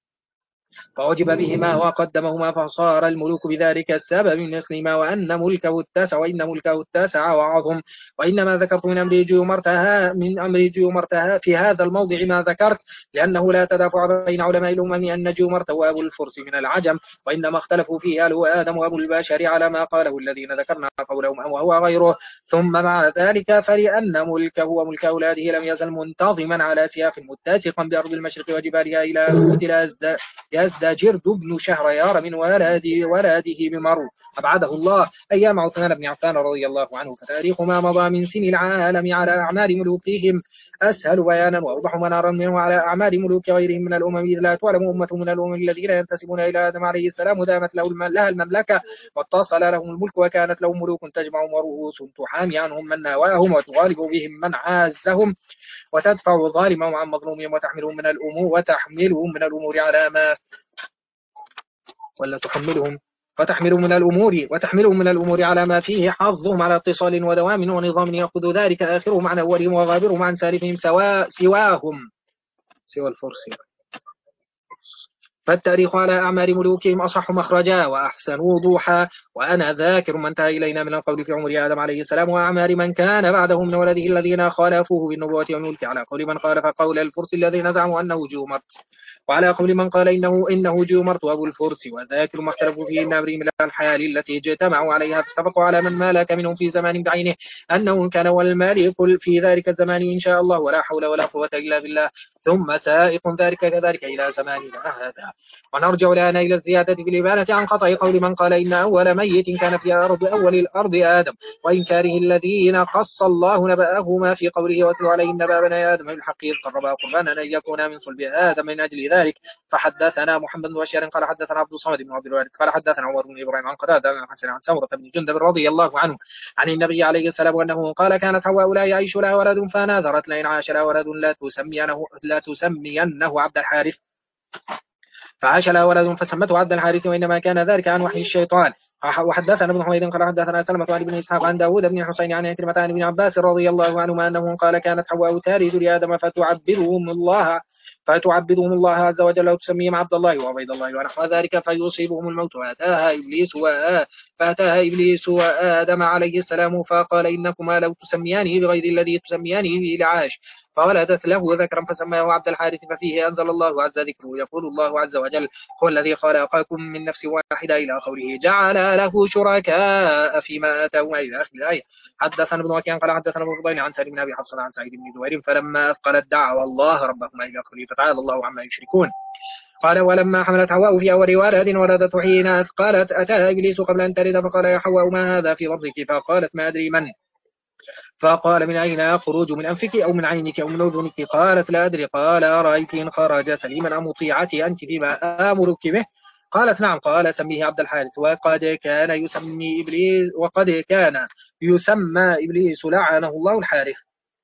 فوجب بهما وقدمهما، فصار الملوك بذلك السبب من نسلهما، وأن ملكه التاسع وإن ملكه التاسع وعظم. وإنما ذكرت من أمر جيومرتها من أمر جيومرتها في هذا الموضع ما ذكرت، لأنه لا تدافع بين علماء الأمم أن جيومرت وأبو الفرس من العجم، وإنما اختلفوا فيه هل هو آدم وأبو البشر على ما قاله الذين ذكرنا قولهم أم وهو غيره. ثم مع ذلك فلأن ملكه وملك أولاده لم يزل منتظما على سياق متسقا بأرض المشرق وجبالها إلى قتل يزدجرد ابن شهريار من ولاده ولاده بمرو أبعده الله أيام عثمان بن عفان رضي الله عنه، فتاريخ ما مضى من سن العالم على أعمال ملوكهم أسهل بيانا وأوضح منارا منه على أعمال ملوك غيرهم من الأمم، إذ لا تعلم أمة من الأمم الذين ينتسبون إلى آدم عليه السلام دامت له لها المملكة واتصل لهم الملك، وكانت لهم ملوك تجمعهم ورؤوس تحامي عنهم من ناواهم وتغالب بهم من عازهم، وتدفع ظالمهم عن مظلومهم، وتحملهم من الأمور وتحملهم من الأمور على ما ولا تحملهم وتحملهم من الأمور وتحملهم من الأمور على ما فيه حظهم على اتصال ودوام ونظام يأخذ ذلك آخرهم عن أولهم وغابرهم عن سالفهم سوا سواهم سوى الفرس. فالتاريخ على أعمال ملوكهم أصح مخرجا وأحسن وضوحا، وأنا ذاكر من انتهى إلينا من القول في عمر آدم عليه السلام وأعمال من كان بعده من ولده الذين خالفوه بالنبوة والملك، على قول من خالف قول الفرس الذين زعموا أنه جومرت، وعلى قول من قال إنه إنه جومرت وأبو الفرس، وذاكر ما اختلفوا فيه إن أمرهم إلى الحال التي اجتمعوا عليها، فاتفقوا على من مالك منهم في زمان بعينه أنه كان والمالك في ذلك الزمان إن شاء الله، ولا حول ولا قوة إلا بالله. ثم سائق ذلك كذلك إلى زماننا هذا. ونرجع الآن إلى الزيادة في الإبانة عن قطع قول من قال إن أول ميت كان في أرض أول الأرض آدم، وإنكاره الذين قص الله نبأهما في قوله واتل عليهم نبأ بني آدم بالحق إذ قربا قربانا أن يكون من صلب آدم من أجل ذلك. فحدثنا محمد بن بشار قال حدثنا عبد الصمد بن عبد الوارث قال حدثنا عمر بن إبراهيم عن قتادة عن حسن عن سمرة بن جندب رضي الله عنه عن النبي عليه السلام أنه قال كانت حواء لا يعيش لها ولد فناذرت لئن عاش لها ولد لا تسمينه لا تسمينه عبد الحارث، فعاش لها ولد فسمته عبد الحارث، وإنما كان ذلك عن وحي الشيطان. وحدثنا ابن حميد قال حدثنا سلمة عن ابن إسحاق عن داود بن حسين عن عكرمة عن ابن عباس رضي الله عنهما أنه قال كانت حواء تارد لآدم فتعبدهم الله فتعبدهم الله عز وجل وتسميهم عبد الله وعبيد الله ونحو ذلك فيصيبهم الموت. فأتاها إبليس وآ فأتاها إبليس وآدم عليه السلام فقال إنكما لو تسميانه بغير الذي تسميانه به لعاش، فولدت له ذكرا فسماه عبد الحارث. ففيه أنزل الله عز ذكره يقول الله عز وجل هو الذي خلقكم من نفس واحدة إلى قوله جعل له شركاء فيما آتاهما إلى آخر الآية. حدثنا ابن وكيع قال حدثنا ابن فضيل عن سالم بن أبي حفص عن سعيد بن جبير فلما أثقلت دعوا الله ربهما إلى قوله فتعالى الله عما يشركون. قال ولما حملت حواء في أول ولد ولدته حين أثقلت أتاها إبليس قبل أن تلد فقال يا حواء ما هذا في بطنك؟ فقالت ما أدري من، فقال من أين يخرج من أنفك أو من عينك أو من أذنك؟ قالت لا أدري. قال أرأيت إن خرج سليما أم طيعتي أنت فيما آمرك به؟ قالت نعم. قال سميه عبد الحارث. وقد كان يسمي إبليس وقد كان يسمى إبليس لعنه الله الحارث.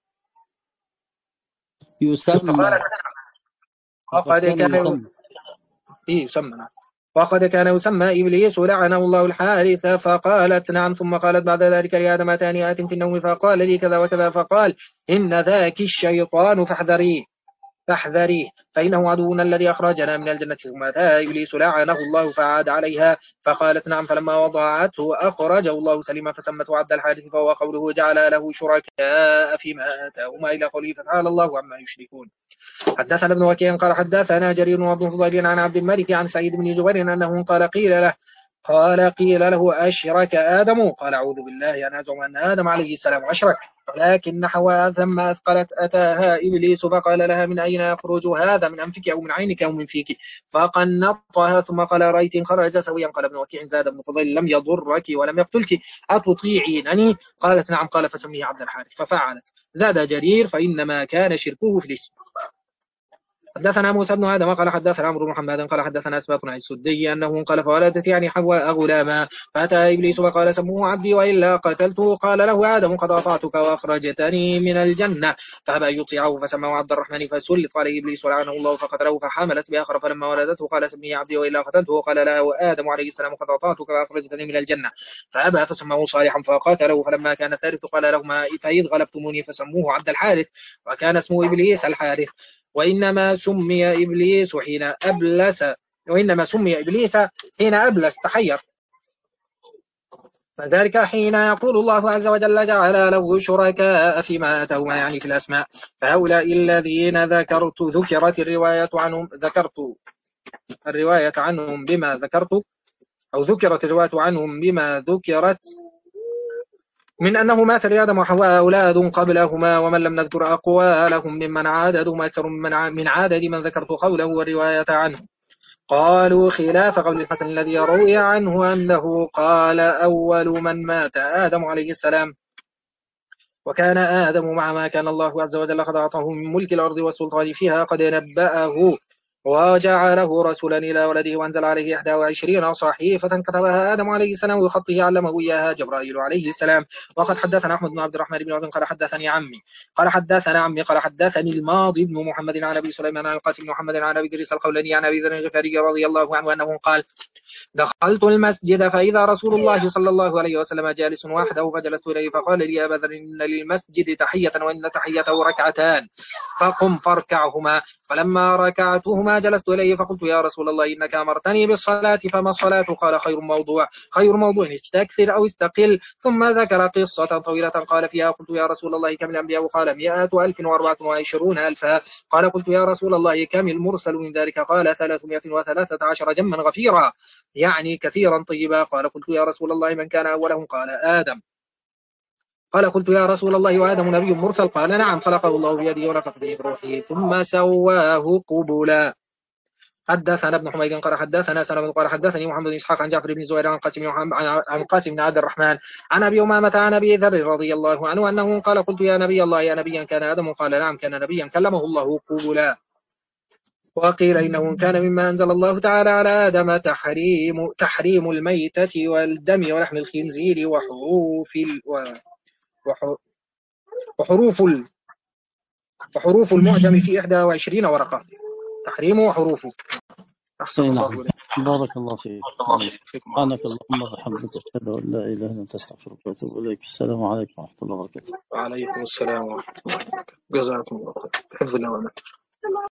يسمى وقد كان يسمى وقد كان يسمى إبليس لعنه الله الحارث. فقالت نعم. ثم قالت بعد ذلك لآدم أتاني آت في النوم فقال لي كذا وكذا، فقال إن ذاك الشيطان فاحذريه فاحذريه فإنه عدونا الذي أخرجنا من الجنة. ثم أتى إبليس لعنه الله فعاد عليها فقالت نعم. فلما وضعته أخرجه الله سليما فسمته عبد الحارث، فهو قوله جعل له شركاء فيما آتاهما إلى قوله فتعالى الله عما يشركون. حدثنا ابن وكيع قال حدثنا جرير وابن فضيل عن عبد الملك عن سعيد بن جبير أنه قال قيل له قال قيل له أشرك آدم؟ قال أعوذ بالله أن أزعم أن آدم عليه السلام أشرك، ولكن حواء ثم أثقلت أتاها إبليس فقال لها من أين يخرج هذا من أنفك أو من عينك أو من فيك؟ فقنطها ثم قال رأيت إن خرج سويا. قال ابن وكيع زاد ابن فضيل لم يضرك ولم يقتلك أتطيعينني؟ قالت نعم. قال فسميه عبد الحارث ففعلت. زاد جرير فإنما كان شركه في الاسم. حدثنا موسى بن آدم قال حدثنا عمرو بن محمد قال حدثنا أسباط عن السدي أنه قال فولدت يعني حواء غلاما فأتى إبليس وقال سموه عبدي وإلا قتلته. قال له آدم قد أطعتك وأخرجتني من الجنة، فأبى يطيعه فسماه عبد الرحمن فسلط عليه إبليس ولعنه الله فقتله. فحملت بآخر فلما ولدته قال سميه عبدي وإلا قتلته. قال له آدم عليه السلام قد أطعتك وأخرجتني من الجنة، فأبى فسماه صالحا فقاتله. فلما كان الثالث قال لهما فإذ غلبتموني فسموه عبد الحارث وكان اسمه إبليس الحارث. وإنما سمي إبليس حين أبلس وإنما سمي إبليس حين أبلس تحير، فذلك حين يقول الله عز وجل جعل له شركاء فيما آتاهما يعني في الأسماء. فهؤلاء الذين ذكرت ذكرت الرواية عنهم ذكرت الرواية عنهم بما ذكرت أو ذكرت الرواية عنهم بما ذكرت من أنه مات لآدم وحواء أولاد قبلهما، ومن لم نذكر أقوالهم ممن عددهم أكثر من عدد من ذكرت قوله والرواية عنه. قالوا خلاف قول الحسن الذي روي عنه أنه قال أول من مات آدم عليه السلام، وكان آدم مع ما كان الله عز وجل قد أعطاه من ملك الأرض والسلطان فيها قد نبأه وجعله رسولا إلى ولده وأنزل عليه إحدى وعشرين صحيفة كتبها آدم عليه السلام وخطه علمه إياها جبرائيل عليه السلام. وقد حدثنا أحمد بن عبد الرحمن بن عبد قال حدثني عمي قال حدثنا عمي قال حدثني الماضي بن محمد عن أبي سليمان عن القاسم بن محمد عن أبي إدريس الخولاني عن أبي ذر الغفاري رضي الله عنه أنه قال دخلت المسجد فإذا رسول الله صلى الله عليه وسلم جالس وحده فجلست إليه فقال لي أبا ذر إن للمسجد تحية وإن تحيته ركعتان فقم فاركعهما. فلما ركعتهما جلست إليه فقلت يا رسول الله إنك أمرتني بالصلاة فما الصلاة؟ قال خير موضوع خير موضوع استكثر أو استقل. ثم ذكر قصة طويلة قال فيها قلت يا رسول الله كم الأنبياء؟ قال مئة ألف وأربعة وعشرون ألفا. قال قلت يا رسول الله كم المرسل من ذلك؟ قال ثلاثمائة وثلاثة عشر جما غفيرا يعني كثيرا طيبا. قال قلت يا رسول الله من كان أولهم؟ قال آدم. قال قلت يا رسول الله وآدم نبي مرسل؟ قال نعم، خلقه الله بيده ونفخ فيه بروحه ثم سواه قبلا. حدثنا ابن حميد قال حدثنا سلمة قال حدثني محمد بن اسحاق عن جعفر بن زهير عن قاسم عن قاسم بن عبد الرحمن عن ابي امامه عن ابي ذر رضي الله عنه انه قال قلت يا نبي الله يا نبيا كان ادم؟ قال نعم كان نبيا كلمه الله قبلا. وقيل انه كان مما انزل الله تعالى على ادم تحريم تحريم الميتة والدم ولحم الخنزير وحروف ال وحروف ال وحروف المعجم في إحدى وعشرين ورقة. تحريمه وحروفه. أحسن الله إليك. بارك الله فيك. سبحانك اللهم وبحمدك أشهد أن لا إله إلا أنت أستغفرك وأتوب إليك. السلام عليكم ورحمة الله وبركاته. وعليكم السلام ورحمة الله وبركاته. جزاكم الله خير. حفظ الله.